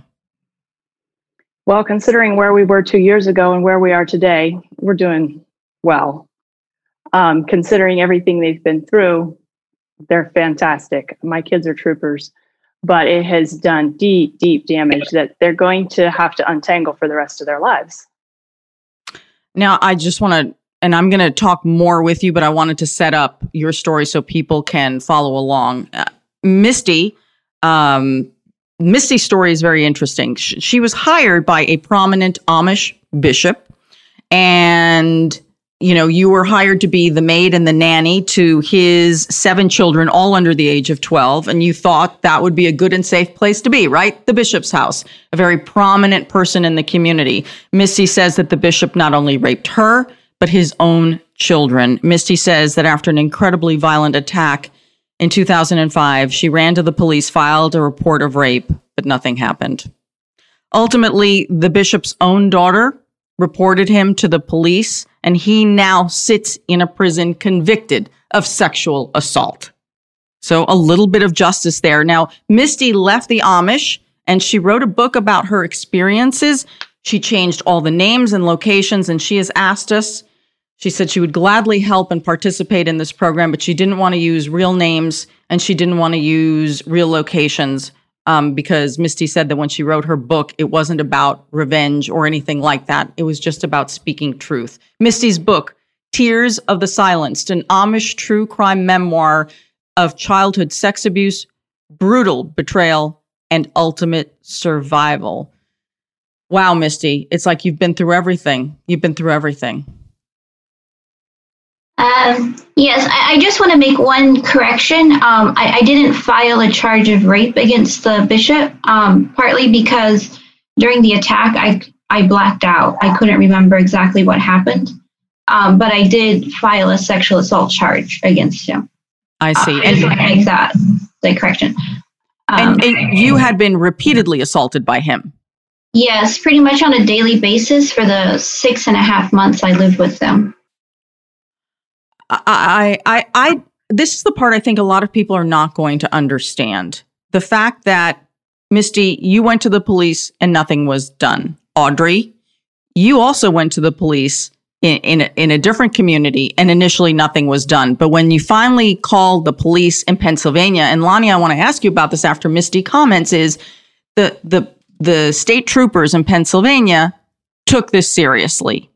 Well, considering where we were two years ago and where we are today, we're doing well. Um, considering everything they've been through, they're fantastic. My kids are troopers, but it has done deep, deep damage that they're going to have to untangle for the rest of their lives. Now, I just want to, and I'm going to talk more with you, but I wanted to set up your story so people can follow along. Uh, Misty, um, Misty's story is very interesting. She, she was hired by a prominent Amish bishop, and you know, you were hired to be the maid and the nanny to his seven children, all under the age of twelve. And you thought that would be a good and safe place to be, right? The bishop's house, a very prominent person in the community. Misty says that the bishop not only raped her, but his own children. Misty says that after an incredibly violent attack in two thousand five, she ran to the police, filed a report of rape, but nothing happened. Ultimately, the bishop's own daughter reported him to the police, and he now sits in a prison convicted of sexual assault. So a little bit of justice there. Now, Misty left the Amish, and she wrote a book about her experiences. She changed all the names and locations, and she has asked us, she said she would gladly help and participate in this program, but she didn't want to use real names, and she didn't want to use real locations. Um, because Misty said that when she wrote her book, it wasn't about revenge or anything like that. It was just about speaking truth. Misty's book, Tears of the Silenced, an Amish true crime memoir of childhood sex abuse, brutal betrayal, and ultimate survival. Wow, Misty, it's like you've been through everything. You've been through everything. Um, yes, I, I just want to make one correction. Um, I, I didn't file a charge of rape against the bishop, um, partly because during the attack, I I blacked out. I couldn't remember exactly what happened, um, but I did file a sexual assault charge against him. I see. Uh, and, I just want to make that the correction. Um, and, and you had been repeatedly assaulted by him. Yes, pretty much on a daily basis for the six and a half months I lived with them. I, I, I, this is the part I think a lot of people are not going to understand. The fact that, Misty, you went to the police and nothing was done. Audrey, you also went to the police in, in, a, in a different community and initially nothing was done. But when you finally called the police in Pennsylvania, and Lonnie, I want to ask you about this after Misty comments, is the, the, the state troopers in Pennsylvania took this seriously.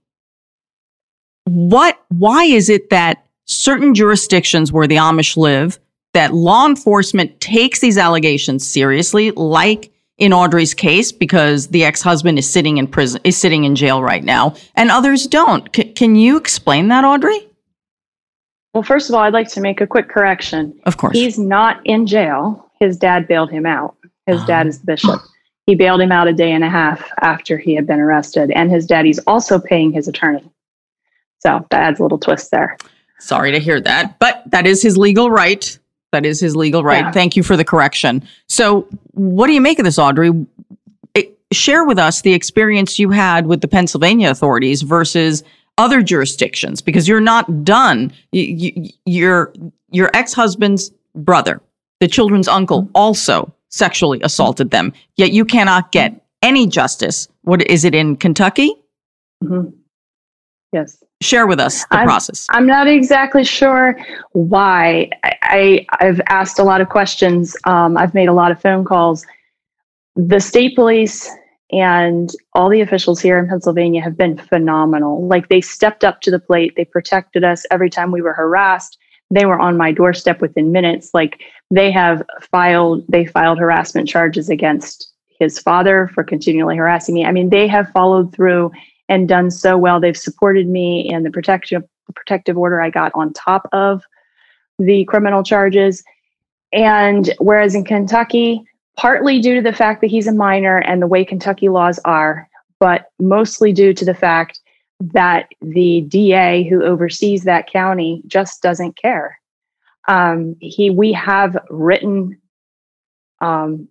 What, why is it that certain jurisdictions where the Amish live, that law enforcement takes these allegations seriously, like in Audrey's case, because the ex-husband is sitting in prison, is sitting in jail right now, and others don't? C- can you explain that, Audrey? Well, first of all, I'd like to make a quick correction. Of course. He's not in jail. His dad bailed him out. His Oh. dad is the bishop. He bailed him out a day and a half after he had been arrested, and his daddy's also paying his attorney. So that adds a little twist there. Sorry to hear that, but that is his legal right. That is his legal right. Yeah. Thank you for the correction. So what do you make of this, Audrey? It, share with us the experience you had with the Pennsylvania authorities versus other jurisdictions, because you're not done. You, you, your, your ex-husband's brother, the children's uncle, mm-hmm. also sexually assaulted them, yet you cannot get any justice. What is it in Kentucky? Mm-hmm. Yes. Share with us the I'm, process. I'm not exactly sure why. I, I, I've asked a lot of questions. Um, I've made a lot of phone calls. The state police and all the officials here in Pennsylvania have been phenomenal. Like, they stepped up to the plate. They protected us every time we were harassed. They were on my doorstep within minutes. Like, they have filed, they filed harassment charges against his father for continually harassing me. I mean, they have followed through and done so well. They've supported me in the protection, the protective order I got on top of the criminal charges. And whereas in Kentucky, partly due to the fact that he's a minor and the way Kentucky laws are, but mostly due to the fact that the D A who oversees that county just doesn't care. Um, he, we have written, um,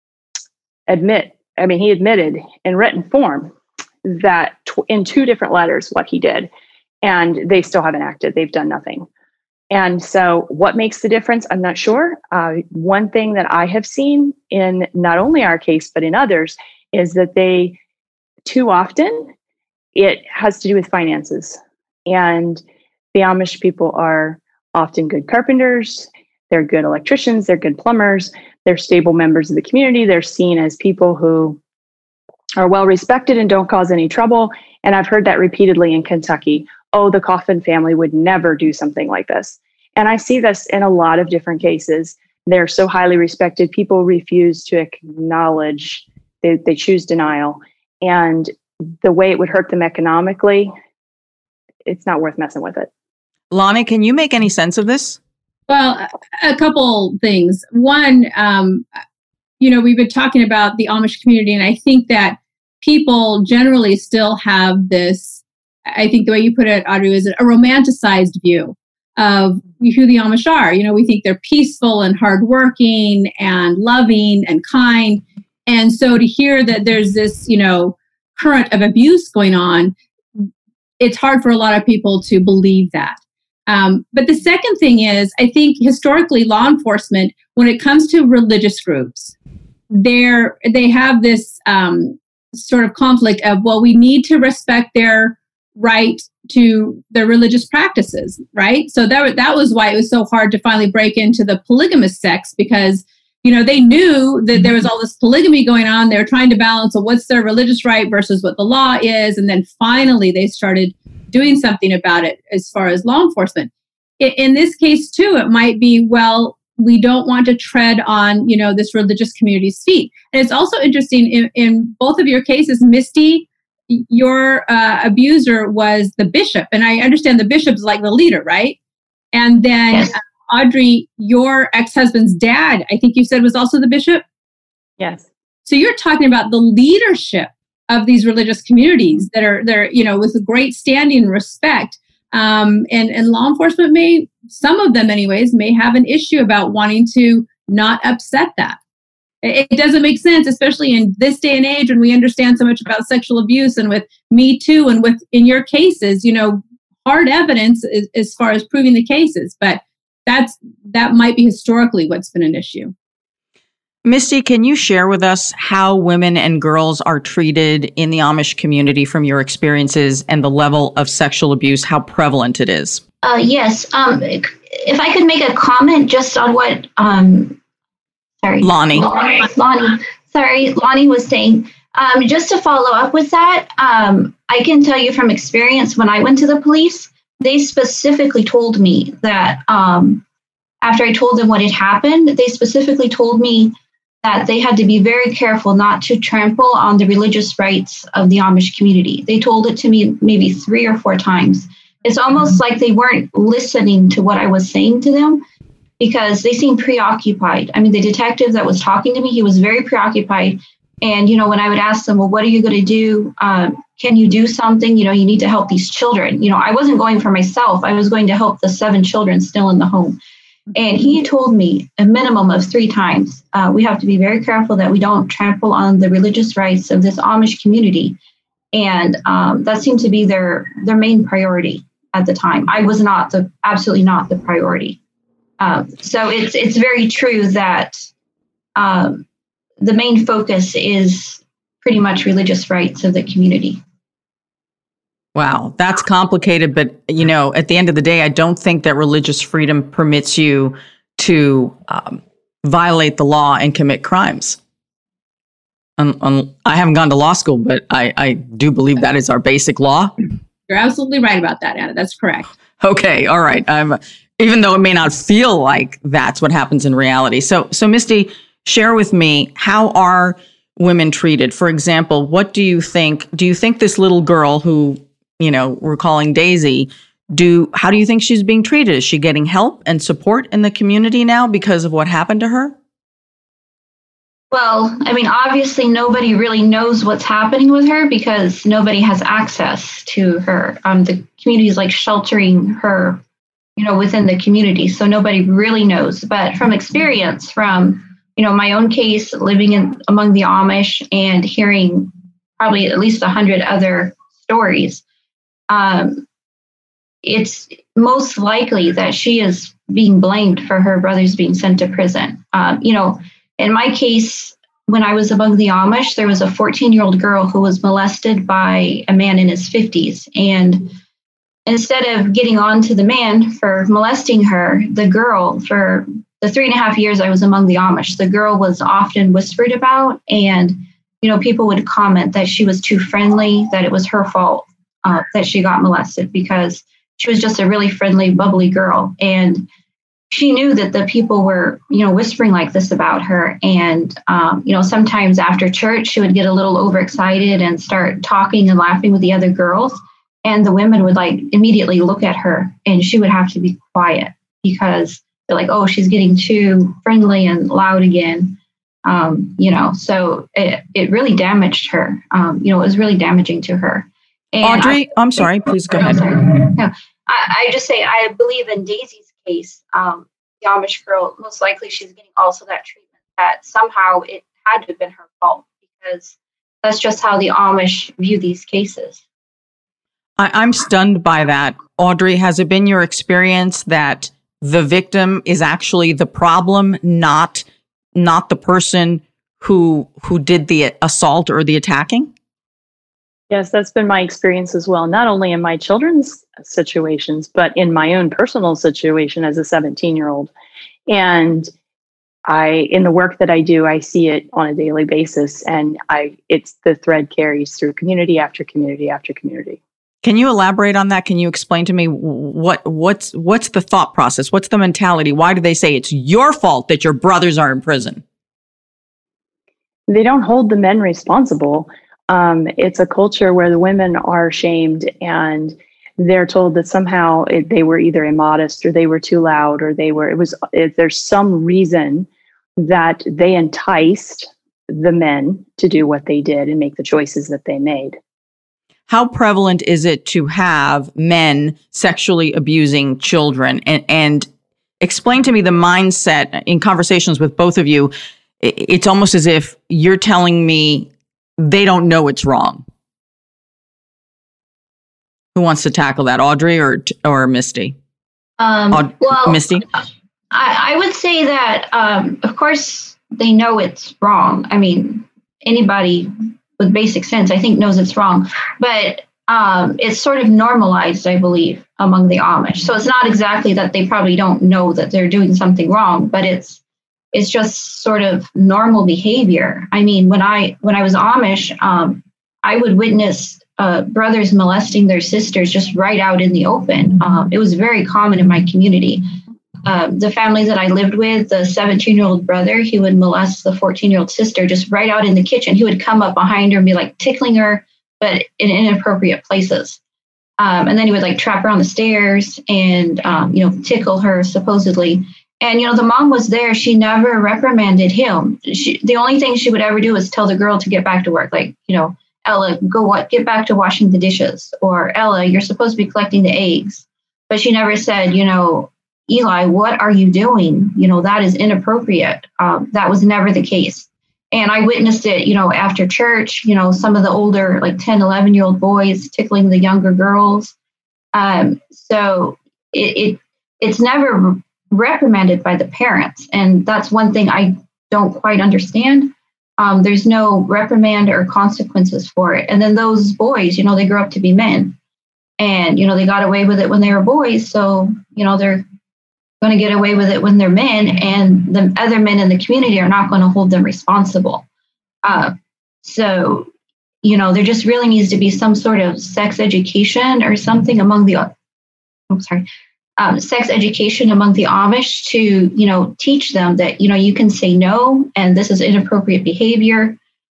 admit, I mean, he admitted in written form that tw- in two different letters what he did, and they still haven't acted. They've done nothing. And so what makes the difference? I'm not sure. Uh, one thing that I have seen in not only our case, but in others, is that they, too often, it has to do with finances. And the Amish people are often good carpenters. They're good electricians. They're good plumbers. They're stable members of the community. They're seen as people who are well respected and don't cause any trouble. And I've heard that repeatedly in Kentucky. Oh, the Coffin family would never do something like this. And I see this in a lot of different cases. They're so highly respected. People refuse to acknowledge, they, they choose denial. And the way it would hurt them economically, it's not worth messing with it. Lonnie, can you make any sense of this? Well, a couple things. One, um, you know, we've been talking about the Amish community, and I think that people generally still have this, I think the way you put it, Audrey, is a romanticized view of who the Amish are. You know, we think they're peaceful and hardworking and loving and kind. And so to hear that there's this, you know, current of abuse going on, it's hard for a lot of people to believe that. Um, but the second thing is, I think historically law enforcement, when it comes to religious groups, they're, they have this um, sort of conflict of, well, we need to respect their right to their religious practices, right? So that, that was why it was so hard to finally break into the polygamous sects, because, you know, they knew that there was all this polygamy going on. They were trying to balance well, what's their religious right versus what the law is. And then finally they started doing something about it as far as law enforcement. In, in this case too, it might be, well, we don't want to tread on, you know, this religious community's feet. And it's also interesting in, in both of your cases, Misty, your uh, abuser was the bishop. And I understand the bishop's like the leader, right? And then yes. uh, Audrey, your ex-husband's dad, I think you said was also the bishop? Yes. So you're talking about the leadership of these religious communities that are, they're, you know, with a great standing and respect. Um, and, and law enforcement may, some of them anyways, may have an issue about wanting to not upset that. It, it doesn't make sense, especially in this day and age when we understand so much about sexual abuse, and with Me Too, and with, in your cases, you know, hard evidence as, as far as proving the cases. But that's, that might be historically what's been an issue. Misty, can you share with us how women and girls are treated in the Amish community from your experiences, and the level of sexual abuse, how prevalent it is? Uh, yes. Um, if I could make a comment just on what, um, sorry. Lonnie. Lonnie, sorry, Lonnie was saying. Um, just to follow up with that, um, I can tell you from experience, when I went to the police, they specifically told me that um, after I told them what had happened, they specifically told me that they had to be very careful not to trample on the religious rights of the Amish community. They told it to me maybe three or four times. It's almost like they weren't listening to what I was saying to them, because they seemed preoccupied. I mean, the detective that was talking to me, he was very preoccupied And, you know, when I would ask them, well, what are you going to do? Um, can you do something? You know, you need to help these children. You know, I wasn't going for myself. I was going to help the seven children still in the home. And he told me a minimum of three times, uh, we have to be very careful that we don't trample on the religious rights of this Amish community. And um, that seemed to be their their main priority at the time. I was not the, absolutely not the priority. Um, so it's it's very true that um, the main focus is pretty much religious rights of the community. Wow, that's complicated. But, you know, at the end of the day, I don't think that religious freedom permits you to um, violate the law and commit crimes. Um, um, I haven't gone to law school, but I, I do believe that is our basic law. You're absolutely right about that, Anna. That's correct. Okay, all right. Um, even though it may not feel like that's what happens in reality. So, so Misty, share with me, how are women treated? For example, what do you think? Do you think this little girl who, you know, we're calling Daisy, do how do you think she's being treated? Is she getting help and support in the community now because of what happened to her? Well, I mean, obviously nobody really knows what's happening with her because nobody has access to her. Um, the community is like sheltering her, you know, within the community. So nobody really knows. But from experience, from, you know, my own case, living in among the Amish and hearing probably at least a hundred other stories, um, it's most likely that she is being blamed for her brothers being sent to prison. Um, you know, in my case, when I was among the Amish, there was a fourteen-year-old girl who was molested by a man in his fifties. And instead of getting on to the man for molesting her, the girl, for the three and a half years I was among the Amish, the girl was often whispered about. And, you know, people would comment that she was too friendly, that it was her fault uh, that she got molested because she was just a really friendly, bubbly girl. And she knew that the people were, you know, whispering like this about her. And, um, you know, sometimes after church, she would get a little overexcited and start talking and laughing with the other girls. And the women would like immediately look at her and she would have to be quiet because they're like, oh, she's getting too friendly and loud again. Um, you know, so it, it really damaged her. Um, you know, it was really damaging to her. And Audrey, I, I'm sorry, please go ahead. No, I, I just say, I believe in Daisy's case, um, the Amish girl, most likely she's getting also that treatment, that somehow it had to have been her fault because that's just how the Amish view these cases. I, I'm stunned by that. Audrey, has it been your experience that the victim is actually the problem, not not the person who who did the assault or the attacking? Yes, that's been my experience as well, not only in my children's situations, but in my own personal situation as a seventeen-year-old. And I, in the work that I do, I see it on a daily basis, and I, it's the thread carries through community after community after community. Can you elaborate on that? Can you explain to me what what's what's the thought process? What's the mentality? Why do they say it's your fault that your brothers are in prison? They don't hold the men responsible. Um, it's a culture where the women are shamed and they're told that somehow it, they were either immodest or they were too loud or they were, it was, it, there's some reason that they enticed the men to do what they did and make the choices that they made. How prevalent is it to have men sexually abusing children? And, and explain to me the mindset in conversations with both of you. It's almost as if you're telling me they don't know it's wrong. Who wants to tackle that, Audrey or or Misty? Um, Aud- well, Misty? I, I would say that, um, of course, they know it's wrong. I mean, anybody with basic sense, I think, knows it's wrong. But um, it's sort of normalized, I believe, among the Amish. So it's not exactly that they probably don't know that they're doing something wrong, but it's it's just sort of normal behavior. I mean, when I when I was Amish, um, I would witness uh, brothers molesting their sisters just right out in the open. Um, it was very common in my community. Uh, the family that I lived with, the seventeen-year-old brother, he would molest the fourteen-year-old sister just right out in the kitchen. He would come up behind her and be like tickling her, but in inappropriate places. Um, and then he would like trap her on the stairs and, um, you know, tickle her supposedly. And, you know, the mom was there. She never reprimanded him. She, the only thing she would ever do is tell the girl to get back to work. Like, you know, Ella, go what? Get back to washing the dishes. Or Ella, you're supposed to be collecting the eggs. But she never said, you know, Eli, what are you doing? You know, that is inappropriate. Um, that was never the case. And I witnessed it, you know, after church, you know, some of the older, like ten, eleven year old boys tickling the younger girls. Um, so it, it it's never reprimanded by the parents. And that's one thing I don't quite understand. Um, there's no reprimand or consequences for it. And then those boys, you know, they grow up to be men. And, you know, they got away with it when they were boys. So, you know, they're going to get away with it when they're men. And the other men in the community are not going to hold them responsible. Uh, so, you know, there just really needs to be some sort of sex education or something among the, I'm sorry, Um, sex education among the Amish to, you know, teach them that, you know, you can say no, and this is inappropriate behavior.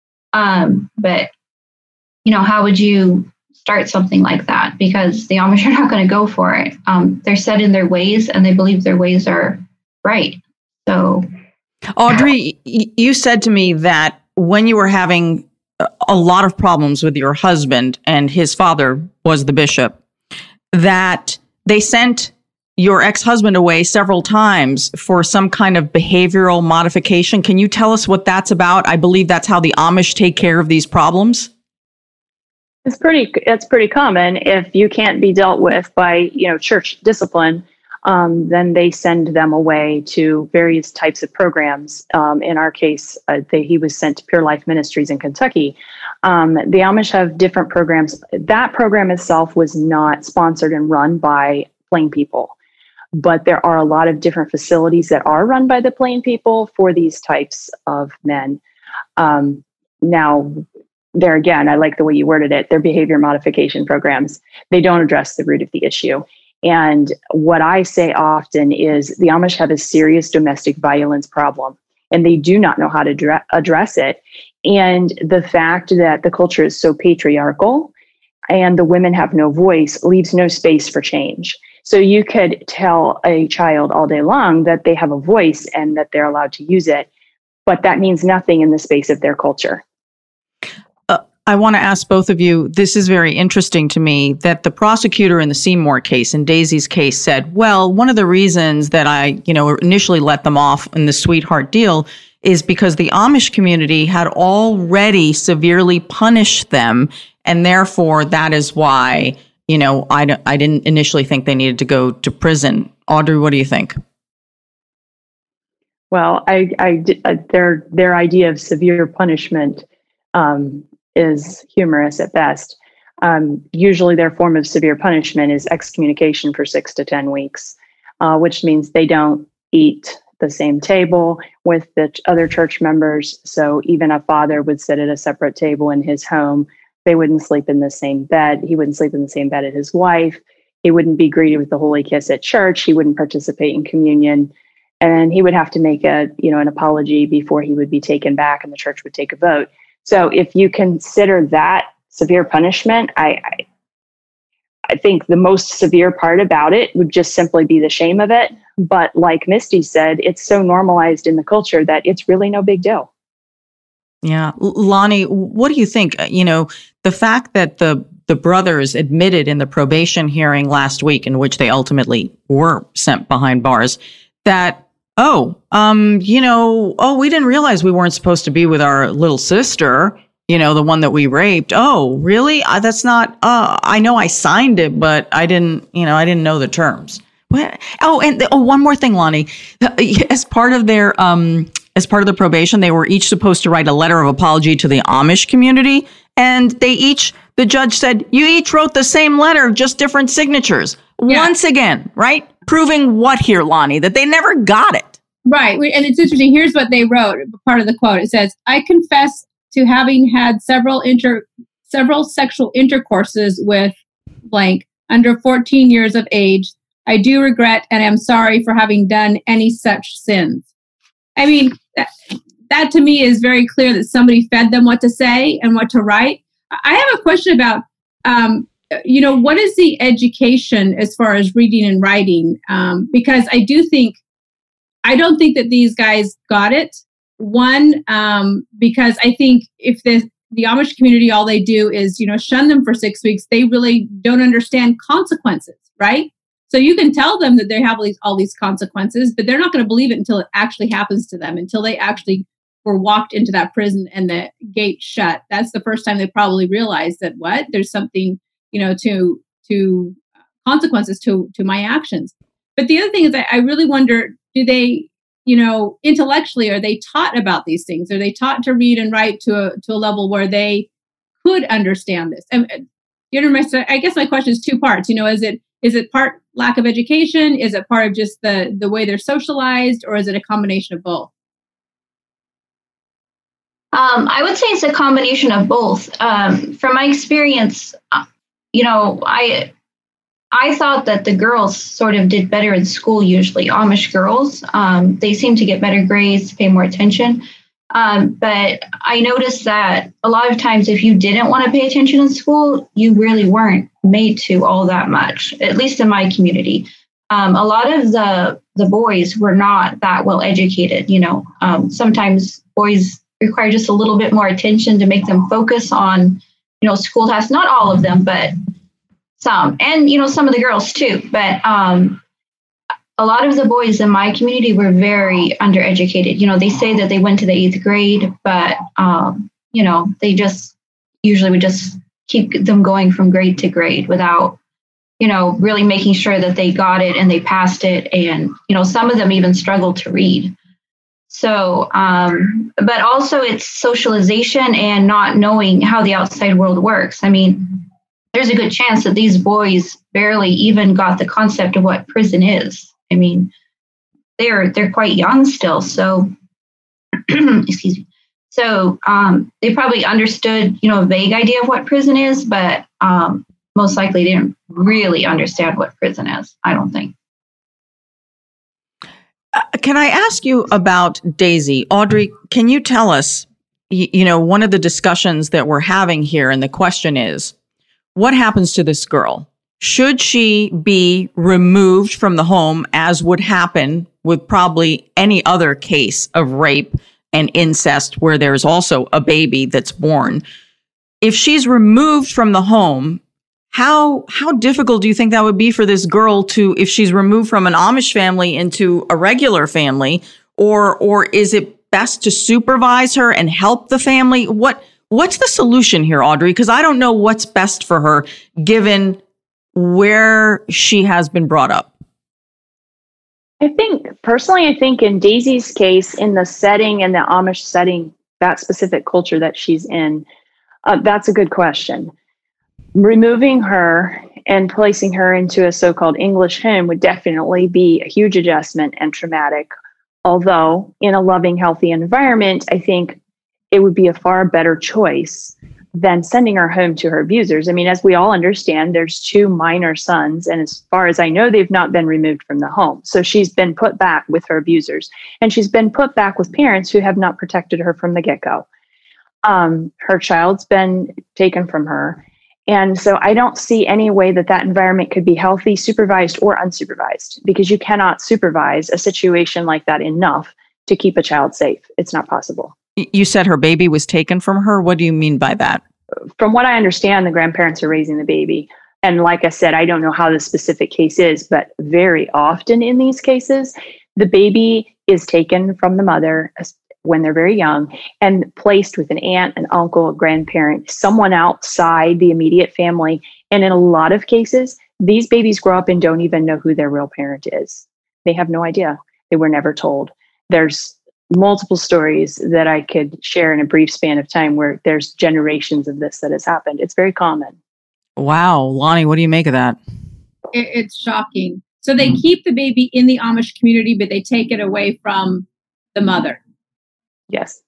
Um, but, you know, how would you start something like that? Because the Amish are not going to go for it. Um, they're set in their ways, and they believe their ways are right. So, Audrey, you said to me that when you were having a lot of problems with your husband, and his father was the bishop, that they sent your ex-husband away several times for some kind of behavioral modification. Can you tell us what that's about? I believe that's how the Amish take care of these problems. It's pretty, it's pretty common. If you can't be dealt with by, you know, church discipline, um, then they send them away to various types of programs. Um, in our case, uh, they, he was sent to Pure Life Ministries in Kentucky. Um, the Amish have different programs. That program itself was not sponsored and run by Plain people. But there are a lot of different facilities that are run by the Plain people for these types of men. Um, now, there again, I like the way you worded it. They're behavior modification programs. They don't address the root of the issue. And what I say often is the Amish have a serious domestic violence problem, and they do not know how to dra- address it. And the fact that the culture is so patriarchal and the women have no voice leaves no space for change. So you could tell a child all day long that they have a voice and that they're allowed to use it, but that means nothing in the space of their culture. Uh, I want to ask both of you, this is very interesting to me, that the prosecutor in the Seymour case, in Daisy's case, said, well, one of the reasons that I, you know, initially let them off in the sweetheart deal is because the Amish community had already severely punished them, and therefore that is why, you know, I, d- I didn't initially think they needed to go to prison. Audrey, what do you think? Well, I, I, uh, their their idea of severe punishment um, is humorous at best. Um, usually their form of severe punishment is excommunication for six to ten weeks, uh, which means they don't eat the same table with the ch- other church members. So even a father would sit at a separate table in his home. They wouldn't sleep in the same bed. He wouldn't sleep in the same bed as his wife. He wouldn't be greeted with the holy kiss at church. He wouldn't participate in communion. And he would have to make a, you know, an apology before he would be taken back, and the church would take a vote. So if you consider that severe punishment, I, I, I think the most severe part about it would just simply be the shame of it. But like Misty said, it's so normalized in the culture that it's really no big deal. Yeah. Lonnie, what do you think? You know, the fact that the the brothers admitted in the probation hearing last week, in which they ultimately were sent behind bars, that, oh, um, you know, oh, we didn't realize we weren't supposed to be with our little sister, you know, the one that we raped. Oh, really? Uh, that's not, uh, I know I signed it, but I didn't, you know, I didn't know the terms. What? Oh, and oh, one more thing, Lonnie, as part of their, um, as part of the probation, they were each supposed to write a letter of apology to the Amish community. And they each, the judge said, you each wrote the same letter, just different signatures. Yeah. Once again, right? Proving what here, Lonnie? That they never got it. Right. And it's interesting. Here's what they wrote. Part of the quote. It says, I confess to having had several inter several sexual intercourses with blank under fourteen years of age. I do regret and am sorry for having done any such sins. I mean, that, that to me is very clear that somebody fed them what to say and what to write. I have a question about, um, you know, what is the education as far as reading and writing? Um, because I do think I don't think that these guys got it. One, um, because I think if the the Amish community, all they do is, you know, shun them for six weeks, they really don't understand consequences, right? So you can tell them that they have all these, all these consequences, but they're not going to believe it until it actually happens to them, until they actually were walked into that prison and the gate shut. That's the first time they probably realized that, what, there's something, you know, to to consequences to to my actions. But the other thing is, I, I really wonder, do they, you know, intellectually, are they taught about these things? Are they taught to read and write to a to a level where they could understand this? And you know, my, I guess my question is two parts. You know, is it is it part lack of education? Is it part of just the the way they're socialized, or is it a combination of both? Um, I would say it's a combination of both. Um, from my experience, you know, I I thought that the girls sort of did better in school, usually Amish girls. Um, they seem to get better grades, pay more attention. Um, but I noticed that a lot of times if you didn't want to pay attention in school, you really weren't made to all that much, at least in my community. Um, a lot of the the boys were not that well educated. You know, um, sometimes boys require just a little bit more attention to make them focus on, you know, school tasks. Not all of them, but some. And, you know, some of the girls too. But um, a lot of the boys in my community were very undereducated. You know, they say that they went to the eighth grade, but, um, you know, they just usually would just keep them going from grade to grade without, you know, really making sure that they got it and they passed it. And, you know, some of them even struggled to read. So, um, but also it's socialization and not knowing how the outside world works. I mean, there's a good chance that these boys barely even got the concept of what prison is. I mean, they're they're quite young still. So, excuse me. So um, they probably understood, you know, a vague idea of what prison is, but um, most likely didn't really understand what prison is, I don't think. Can I ask you about Daisy? Audrey, can you tell us, you, you know, one of the discussions that we're having here, and the question is, what happens to this girl? Should she be removed from the home, as would happen with probably any other case of rape and incest where there's also a baby that's born? If she's removed from the home, How how difficult do you think that would be for this girl to, if she's removed from an Amish family into a regular family, or or is it best to supervise her and help the family? What what's the solution here, Audrey? Because I don't know what's best for her given where she has been brought up. I think personally, I think in Daisy's case, in the setting and the Amish setting, that specific culture that she's in, uh, that's a good question. Removing her and placing her into a so-called English home would definitely be a huge adjustment and traumatic. Although in a loving, healthy environment, I think it would be a far better choice than sending her home to her abusers. I mean, as we all understand, there's two minor sons, and as far as I know, they've not been removed from the home. So she's been put back with her abusers, and she's been put back with parents who have not protected her from the get-go. Um, her child's been taken from her. And so I don't see any way that that environment could be healthy, supervised or unsupervised, because you cannot supervise a situation like that enough to keep a child safe. It's not possible. You said her baby was taken from her. What do you mean by that? From what I understand, the grandparents are raising the baby. And like I said, I don't know how the specific case is, but very often in these cases, the baby is taken from the mother when they're very young and placed with an aunt, an uncle, a grandparent, someone outside the immediate family. And in a lot of cases, these babies grow up and don't even know who their real parent is. They have no idea. They were never told. There's multiple stories that I could share in a brief span of time where there's generations of this that has happened. It's very common. Wow. Lonnie, what do you make of that? It, it's shocking. So they keep the baby in the Amish community, but they take it away from the mother. Yes.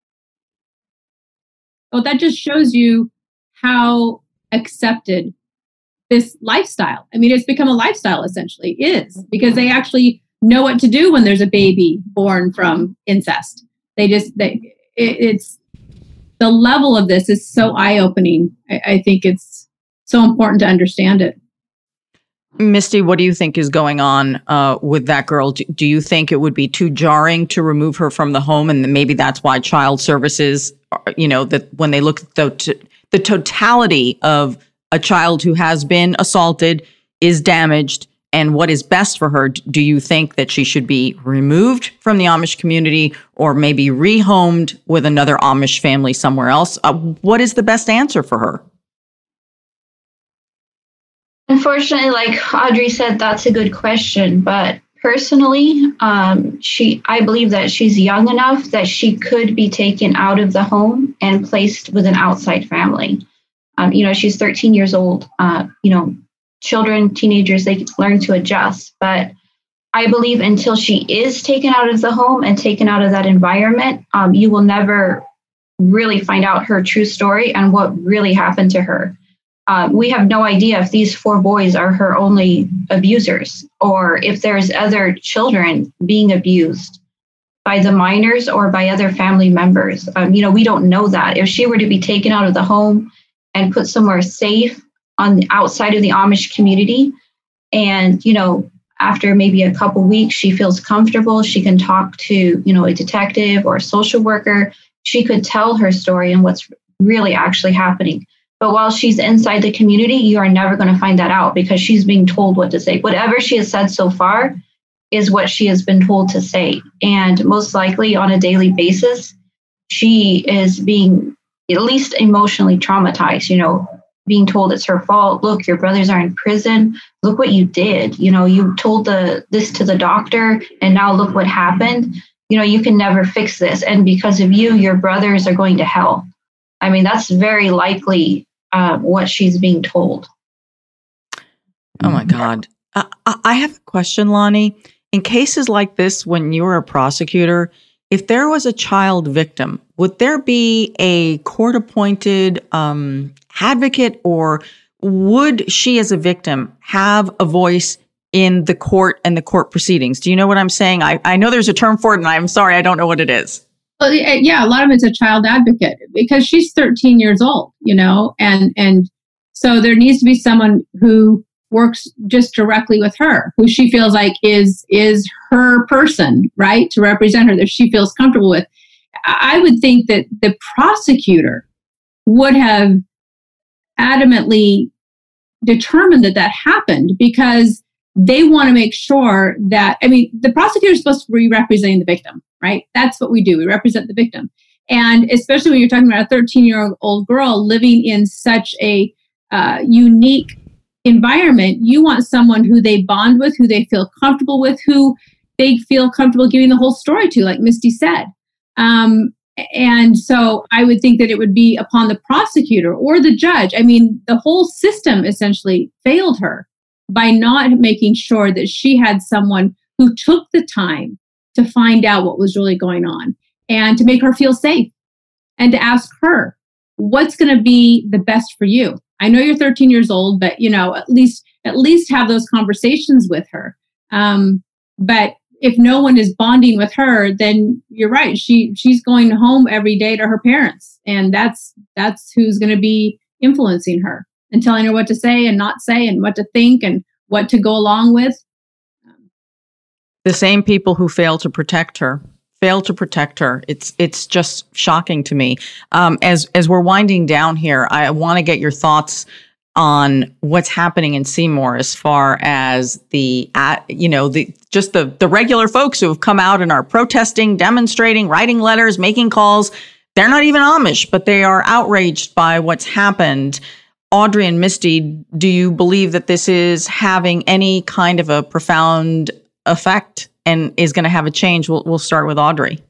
Well, that just shows you how accepted this lifestyle. I mean, it's become a lifestyle, essentially, is because they actually know what to do when there's a baby born from incest. They just, they, it, it's, the level of this is so eye-opening. I, I think it's so important to understand it. Misty, what do you think is going on uh, with that girl? Do, do you think it would be too jarring to remove her from the home? And maybe that's why child services, are, you know, that when they look at the, t- the totality of a child who has been assaulted, is damaged, and what is best for her, do you think that she should be removed from the Amish community or maybe rehomed with another Amish family somewhere else? Uh, what is the best answer for her? Unfortunately, like Audrey said, that's a good question. But personally, um, she, I believe that she's young enough that she could be taken out of the home and placed with an outside family. Um, you know, she's thirteen years old. Uh, you know, children, teenagers, they learn to adjust. But I believe until she is taken out of the home and taken out of that environment, um, you will never really find out her true story and what really happened to her. Uh, we have no idea if these four boys are her only abusers or if there's other children being abused by the minors or by other family members. Um, you know, we don't know that. If she were to be taken out of the home and put somewhere safe on the outside of the Amish community, and, you know, after maybe a couple weeks, she feels comfortable, she can talk to, you know, a detective or a social worker, she could tell her story and what's really actually happening. But while she's inside the community, you are never going to find that out because she's being told what to say. Whatever she has said so far is what she has been told to say. And most likely on a daily basis, she is being at least emotionally traumatized, you know, being told it's her fault. Look, your brothers are in prison. Look what you did. You know, you told the this to the doctor and now look what happened. You know, you can never fix this. And because of you, your brothers are going to hell. I mean, that's very likely Uh, what she's being told. Oh my God. I, I have a question, Lonnie. In cases like this, when you're a prosecutor, if there was a child victim, would there be a court-appointed um, advocate, or would she as a victim have a voice in the court and the court proceedings? Do you know what I'm saying? I, I know there's a term for it, and I'm sorry, I don't know what it is. Well, yeah, a lot of it's a child advocate because she's thirteen years old, you know, and and so there needs to be someone who works just directly with her, who she feels like is is her person, right, to represent her, that she feels comfortable with. I would think that the prosecutor would have adamantly determined that that happened because they want to make sure that, I mean, the prosecutor is supposed to be representing the victim, right? That's what we do. We represent the victim. And especially when you're talking about a thirteen-year-old girl living in such a uh, unique environment, you want someone who they bond with, who they feel comfortable with, who they feel comfortable giving the whole story to, like Misty said. Um, and so I would think that it would be upon the prosecutor or the judge. I mean, the whole system essentially failed her by not making sure that she had someone who took the time to find out what was really going on and to make her feel safe and to ask her, what's going to be the best for you? I know you're thirteen years old, but, you know, at least, at least have those conversations with her. Um, but if no one is bonding with her, then you're right. She, she's going home every day to her parents, and that's, that's who's going to be influencing her and telling her what to say and not say and what to think and what to go along with. The same people who fail to protect her, fail to protect her. It's it's just shocking to me. Um, as as we're winding down here, I want to get your thoughts on what's happening in Seymour as far as the, uh, you know, the just the the regular folks who have come out and are protesting, demonstrating, writing letters, making calls. They're not even Amish, but they are outraged by what's happened. Audrey and Misty, do you believe that this is having any kind of a profound effect and is going to have a change? We'll, we'll start with Audrey.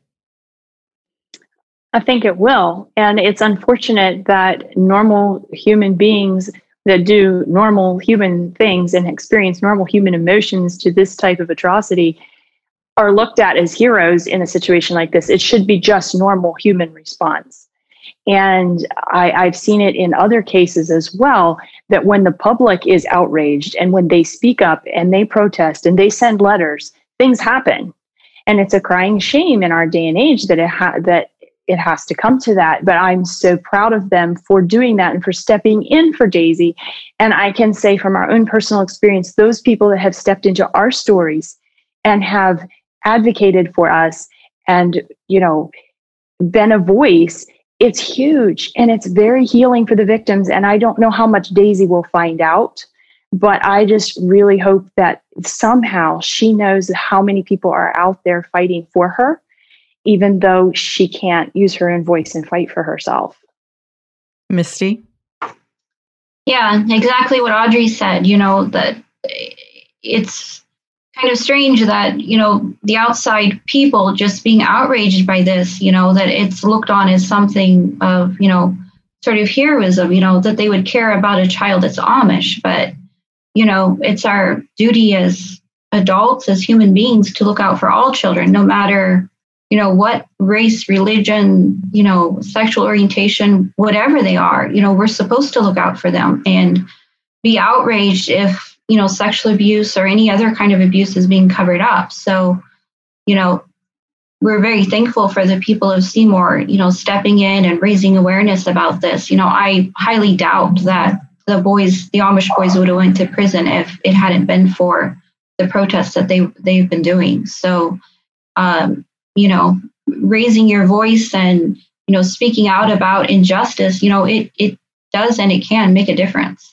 I think it will. And it's unfortunate that normal human beings that do normal human things and experience normal human emotions to this type of atrocity are looked at as heroes in a situation like this. It should be just normal human response. And I, I've seen it in other cases as well, that when the public is outraged and when they speak up and they protest and they send letters, things happen. And it's a crying shame in our day and age that it ha- that it has to come to that. But I'm so proud of them for doing that and for stepping in for Daisy. And I can say from our own personal experience, those people that have stepped into our stories and have advocated for us and, you know, been a voice, it's huge and it's very healing for the victims. And I don't know how much Daisy will find out, but I just really hope that somehow she knows how many people are out there fighting for her, even though she can't use her own voice and fight for herself. Misty? Yeah, exactly what Audrey said, you know, that it's kind of strange that, you know, the outside people just being outraged by this, you know, that it's looked on as something of, you know, sort of heroism, you know, that they would care about a child that's Amish. But, you know, it's our duty as adults, as human beings, to look out for all children, no matter, you know, what race, religion, you know, sexual orientation, whatever they are. You know, we're supposed to look out for them and be outraged if, you know, sexual abuse or any other kind of abuse is being covered up. So, you know, we're very thankful for the people of Seymour, you know, stepping in and raising awareness about this. You know, I highly doubt that the boys, the Amish boys, would have went to prison if it hadn't been for the protests that they, they've been doing. So, um, you know, raising your voice and, you know, speaking out about injustice, you know, it, it does and it can make a difference.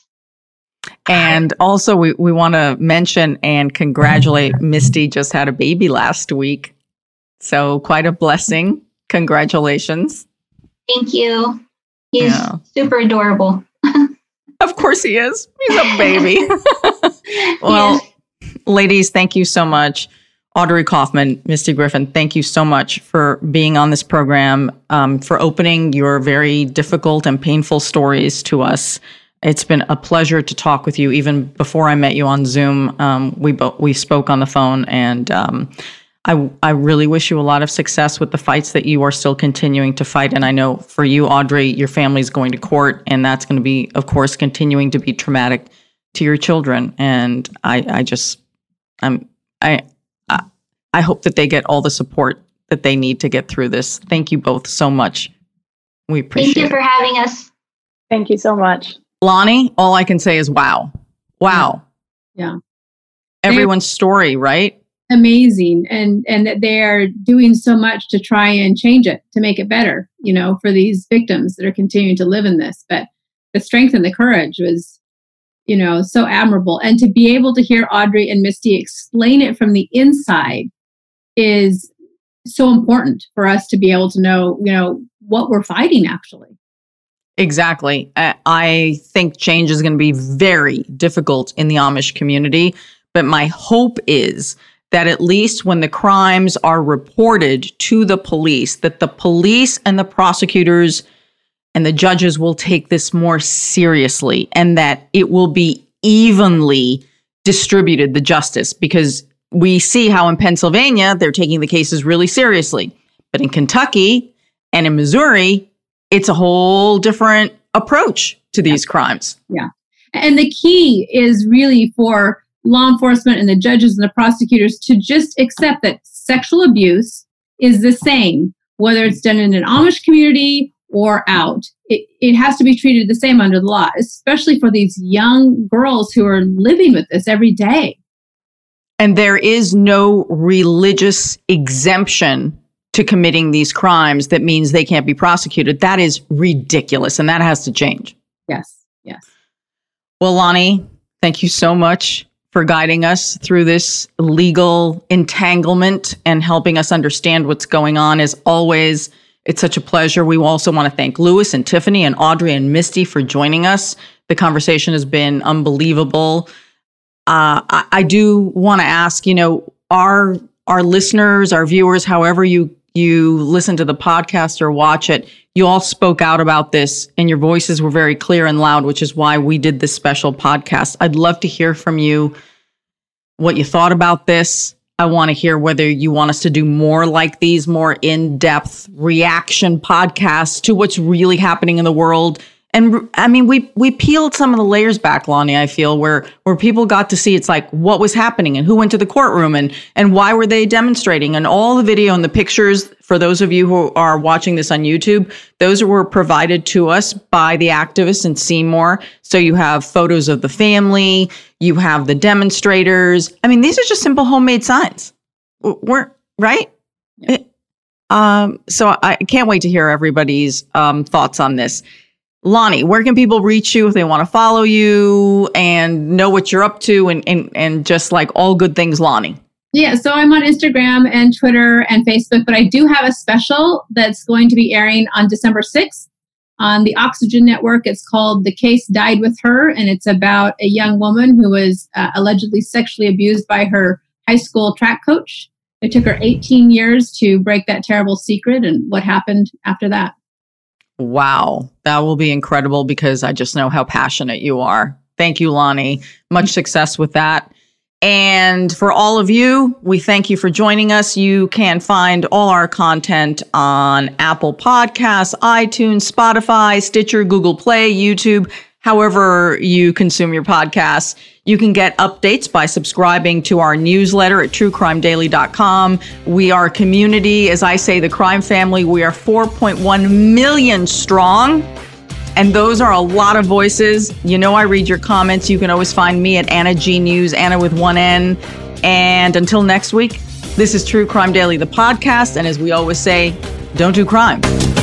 And also, we, we want to mention and congratulate Misty just had a baby last week. So quite a blessing. Congratulations. Thank you. He's Yeah. super adorable. Of course he is. He's a baby. Well, ladies, thank you so much. Audrey Kaufman, Misty Griffin, thank you so much for being on this program, um, for opening your very difficult and painful stories to us. It's been a pleasure to talk with you. Even before I met you on Zoom, um, we bo- we spoke on the phone, and um, I I really wish you a lot of success with the fights that you are still continuing to fight. And I know for you, Audrey, your family's going to court, and that's going to be, of course, continuing to be traumatic to your children. And I I just I'm I I, I hope that they get all the support that they need to get through this. Thank you both so much. We appreciate it. Thank you for having us. Thank you so much. Lonnie, all I can say is wow. Wow. Yeah. Everyone's story, right? Amazing. And and that they are doing so much to try and change it, to make it better, you know, for these victims that are continuing to live in this. But the strength and the courage was, you know, so admirable. And to be able to hear Audrey and Misty explain it from the inside is so important for us to be able to know, you know, what we're fighting actually. Exactly. I, I think change is going to be very difficult in the Amish community, but my hope is that at least when the crimes are reported to the police, that the police and the prosecutors and the judges will take this more seriously and that it will be evenly distributed, the justice, because we see how in Pennsylvania, they're taking the cases really seriously. But in Kentucky and in Missouri, it's a whole different approach to these yeah. crimes. Yeah. And the key is really for law enforcement and the judges and the prosecutors to just accept that sexual abuse is the same, whether it's done in an Amish community or out. It, it has to be treated the same under the law, especially for these young girls who are living with this every day. And there is no religious exemption to committing these crimes that means they can't be prosecuted. That is ridiculous, and that has to change. Yes, yes. Well, Lonnie, thank you so much for guiding us through this legal entanglement and helping us understand what's going on. As always, it's such a pleasure. We also want to thank Lewis and Tiffany and Audrey and Misty for joining us. The conversation has been unbelievable. Uh, I, I do want to ask, you know, our our listeners, our viewers, however you you listen to the podcast or watch it, you all spoke out about this and your voices were very clear and loud, which is why we did this special podcast. I'd love to hear from you what you thought about this. I want to hear whether you want us to do more like these, more in-depth reaction podcasts to what's really happening in the world. And I mean, we we peeled some of the layers back, Lonnie, I feel, where where people got to see it's like what was happening and who went to the courtroom and and why were they demonstrating and all the video and the pictures for those of you who are watching this on YouTube, those were provided to us by the activists in Seymour. So you have photos of the family, you have the demonstrators. I mean, these are just simple homemade signs. We're right. Yeah. It, um, so I can't wait to hear everybody's um, thoughts on this. Lonnie, where can people reach you if they want to follow you and know what you're up to and, and, and just like all good things, Lonnie? Yeah, so I'm on Instagram and Twitter and Facebook, but I do have a special that's going to be airing on December sixth on the Oxygen Network. It's called The Case Died With Her, and it's about a young woman who was uh, allegedly sexually abused by her high school track coach. It took her eighteen years to break that terrible secret, and what happened after that. Wow, that will be incredible because I just know how passionate you are. Thank you, Lonnie. Much success with that. And for all of you, we thank you for joining us. You can find all our content on Apple Podcasts, iTunes, Spotify, Stitcher, Google Play, YouTube, however you consume your podcasts. You can get updates by subscribing to our newsletter at true crime daily dot com. We are a community, as I say, the crime family. We are four point one million strong. And those are a lot of voices. You know, I read your comments. You can always find me at Anna G News, Anna with one N. And until next week, this is True Crime Daily, the podcast. And as we always say, don't do crime.